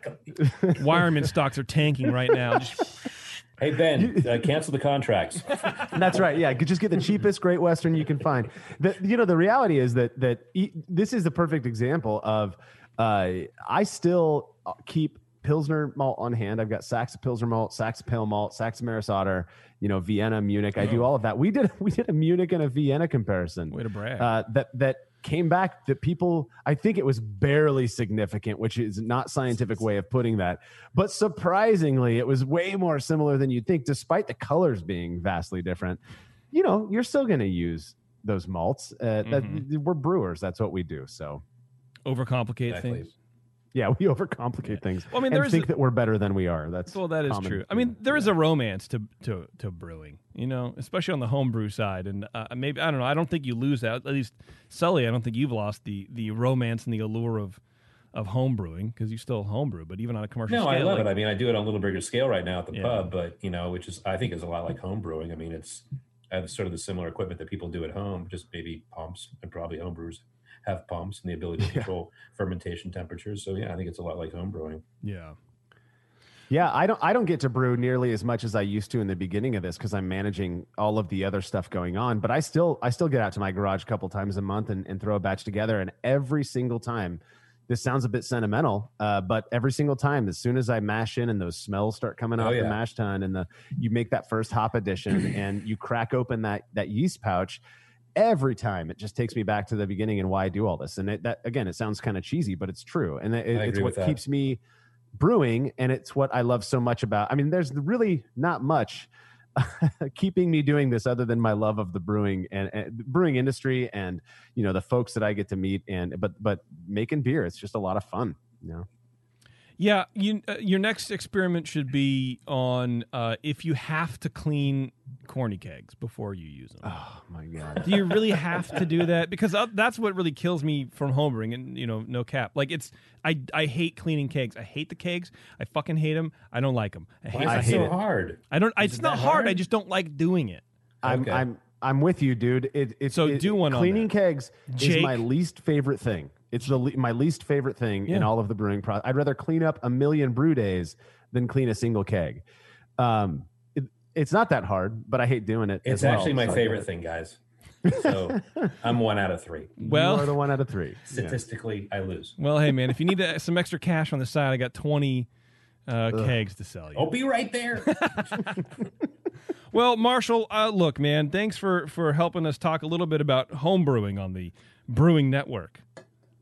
Wireman stocks are tanking right now. Just- Hey, Ben, uh, cancel the contracts. That's right. Yeah, just get the cheapest Great Western you can find. The, you know, the reality is that that e- this is the perfect example of uh, I still keep Pilsner malt on hand. I've got Saxa Pilsner malt, Saxa Pale malt, Saxa Maris Otter, you know, Vienna, Munich. I do all of that. We did we did a Munich and a Vienna comparison. Way to brag. Uh, that that came back that people, I think it was barely significant, which is not scientific way of putting that. But surprisingly, it was way more similar than you'd think, despite the colors being vastly different. You know, you're still going to use those malts. Uh, that, we're brewers. That's what we do. So Overcomplicate Exactly. things. yeah, we overcomplicate things Well, I mean, and there's think a- that we're better than we are. That's Well, that is common. true. I mean, there is a romance to to to brewing, you know, especially on the homebrew side. And uh, maybe I don't know. I don't think you lose that. At least, Sully, I don't think you've lost the the romance and the allure of of homebrewing because you still homebrew. But even on a commercial No, scale, I love like- it. I mean, I do it on a little bigger scale right now at the Yeah. pub, but you know, which is I think is a lot like home brewing. I mean, it's I have sort of the similar equipment that people do at home, just maybe pumps, and probably home brewers have pumps and the ability to control fermentation temperatures. So yeah, I think it's a lot like home brewing. Yeah. Yeah, I don't I don't get to brew nearly as much as I used to in the beginning of this because I'm managing all of the other stuff going on. But I still I still get out to my garage a couple times a month and, and throw a batch together. And every single time, this sounds a bit sentimental, uh, but every single time, as soon as I mash in and those smells start coming Oh, off yeah. the mash tun and the you make that first hop addition and you crack open that that yeast pouch. Every time it just takes me back to the beginning and why I do all this. And it, that again, it sounds kind of cheesy, but it's true. And it, I it's agree what with that. keeps me brewing. And it's what I love so much about, I mean, there's really not much keeping me doing this other than my love of the brewing and, and brewing industry and, you know, the folks that I get to meet and, but, but making beer, it's just a lot of fun, you know? Yeah, you, uh, your next experiment should be on uh, if you have to clean corny kegs before you use them. Oh my god! Do you really have to do that? Because uh, that's what really kills me from homebrewing, and you know, no cap. Like it's, I, I hate cleaning kegs. I hate the kegs. I fucking hate them. I don't like them. I hate. Why I is it hate so it. hard? I don't. Is It's it not that hard. hard? I just don't like doing it. I'm Okay. I'm I'm with you, dude. It, it's So it, do one on Cleaning that. kegs Jake? is my least favorite thing. It's the le- my least favorite thing in Yeah. all of the brewing process. I'd rather clean up a million brew days than clean a single keg. Um, it, it's not that hard, but I hate doing it. It's as well, actually my so I favorite get it. thing, guys. So I'm one out of three. Well- you are the one out of three. Yeah. Statistically, I lose. Well, hey man, if you need uh, some extra cash on the side, I got twenty uh, kegs to sell you. I'll be right there. Well, Marshall, uh, look, man, thanks for for helping us talk a little bit about home brewing on the Brewing Network.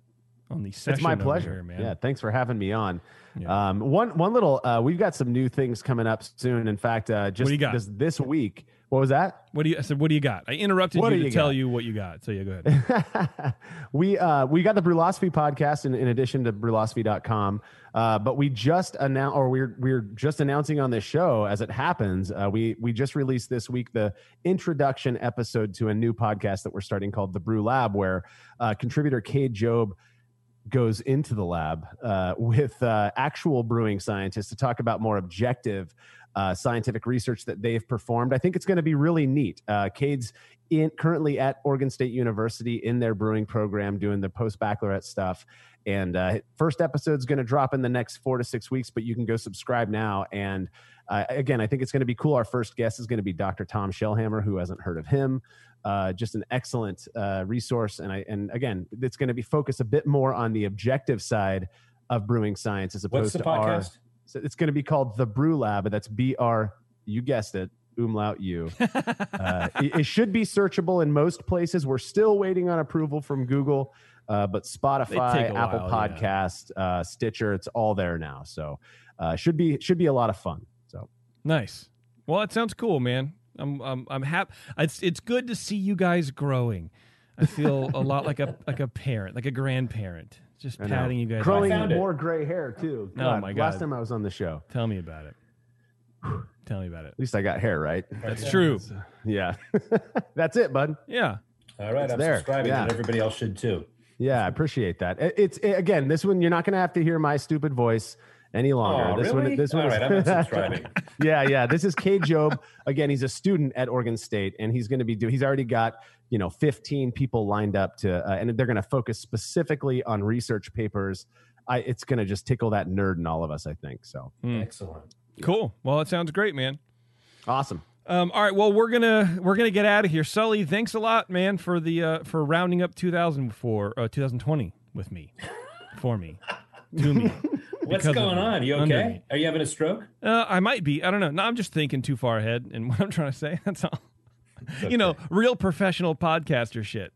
on the session. It's my over pleasure, here, man. Yeah, thanks for having me on. Yeah. Um, one one little, uh, we've got some new things coming up soon. In fact, uh, just What do you got? This, this week. What was that? What do you? I said, what do you got? I interrupted What you do to you tell got? you what you got. So yeah, go ahead. we uh, we got the Brulosophy podcast in, in addition to brulosophy dot com. Uh, but we just announced, or we're we're just announcing on this show as it happens. Uh, we we just released this week the introduction episode to a new podcast that we're starting called The Brew Lab, where uh, contributor Cade Job goes into the lab uh, with uh, actual brewing scientists to talk about more objective uh, scientific research that they've performed. I think it's going to be really neat. Uh, Cade's in, currently at Oregon State University in their brewing program doing the post-baccalaureate stuff. And uh, first episode's going to drop in the next four to six weeks, but you can go subscribe now. And uh, again, I think it's going to be cool. Our first guest is going to be Doctor Tom Shellhammer, who hasn't heard of him. Uh, just an excellent uh, resource. And I and again, it's going to be focused a bit more on the objective side of brewing science as opposed What's the to podcast? our. So it's going to be called The Brew Lab, but that's B R, you guessed it, umlaut U. uh, it, it should be searchable in most places. We're still waiting on approval from Google, uh, but Spotify, They take a Apple while, Podcast, uh, Stitcher, it's all there now. So uh, should be should be a lot of fun. So Nice. Well, that sounds cool, man. I'm I'm I'm happy. It's it's good to see you guys growing. I feel a lot like a like a parent, like a grandparent, just I know. patting you guys. Growing on- more gray hair too. Oh my God. Last time I was on the show. Tell me about it. Tell me about it. At least I got hair, right? That's true. Yeah. That's it, bud. Yeah. All right, It's I'm there. subscribing, Yeah. and everybody else should too. Yeah, I appreciate that. It- It's it- again, this one you're not going to have to hear my stupid voice any longer. Oh, this really? one, this one All is- right, I'm not subscribing. yeah, yeah. This is Cade Job. Again, he's a student at Oregon State, and he's going to be do. He's already got you know fifteen people lined up to, uh, and they're going to focus specifically on research papers. I, it's going to just tickle that nerd in all of us, I think. So excellent, cool. Well, it sounds great, man. Awesome. Um, all right, well we're gonna we're gonna get out of here. Sully, thanks a lot, man, for the uh, for rounding up two thousand four, uh, twenty twenty with me, for me, to me. What's because of going me, on? You under okay? me. Are you having a stroke? Uh, I might be. I don't know. No, I'm just thinking too far ahead, and what I'm trying to say. That's all. You know, real professional podcaster shit.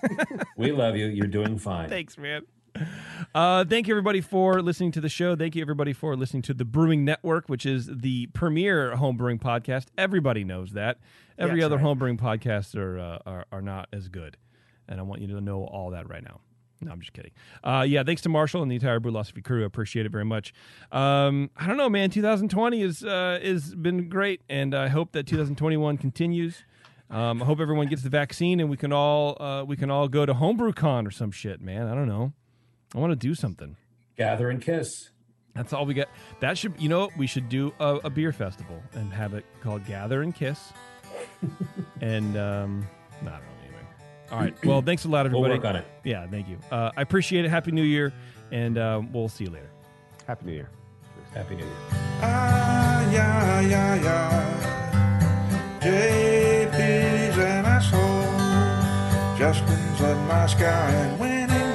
We love you. You're doing fine. Thanks, man. Uh, thank you, everybody, for listening to the show. Thank you, everybody, for listening to the Brewing Network, which is the premier home brewing podcast. Everybody knows that. Every That's other right. home brewing podcasts are, uh, are are not as good, and I want you to know all that right now. No, I'm just kidding. Uh, yeah, thanks to Marshall and the entire Brulosophy crew. I appreciate it very much. Um, I don't know, man. twenty twenty is uh, is been great, and I hope that two thousand twenty-one continues. Um, I hope everyone gets the vaccine, and we can all uh, we can all go to HomebrewCon or some shit, man. I don't know. I want to do something. Gather and kiss. That's all we got. That should, you know, we should do a, a beer festival and have it called Gather and Kiss. and um, I don't know. Anyway, all right. Well, thanks a lot, We'll everybody. work on it. Yeah, thank you. Uh, I appreciate it. Happy New Year, and uh, we'll see you later. Happy New Year. Happy New Year. Ah, yeah, yeah, yeah. J P's an asshole. Justin's in my sky and winning.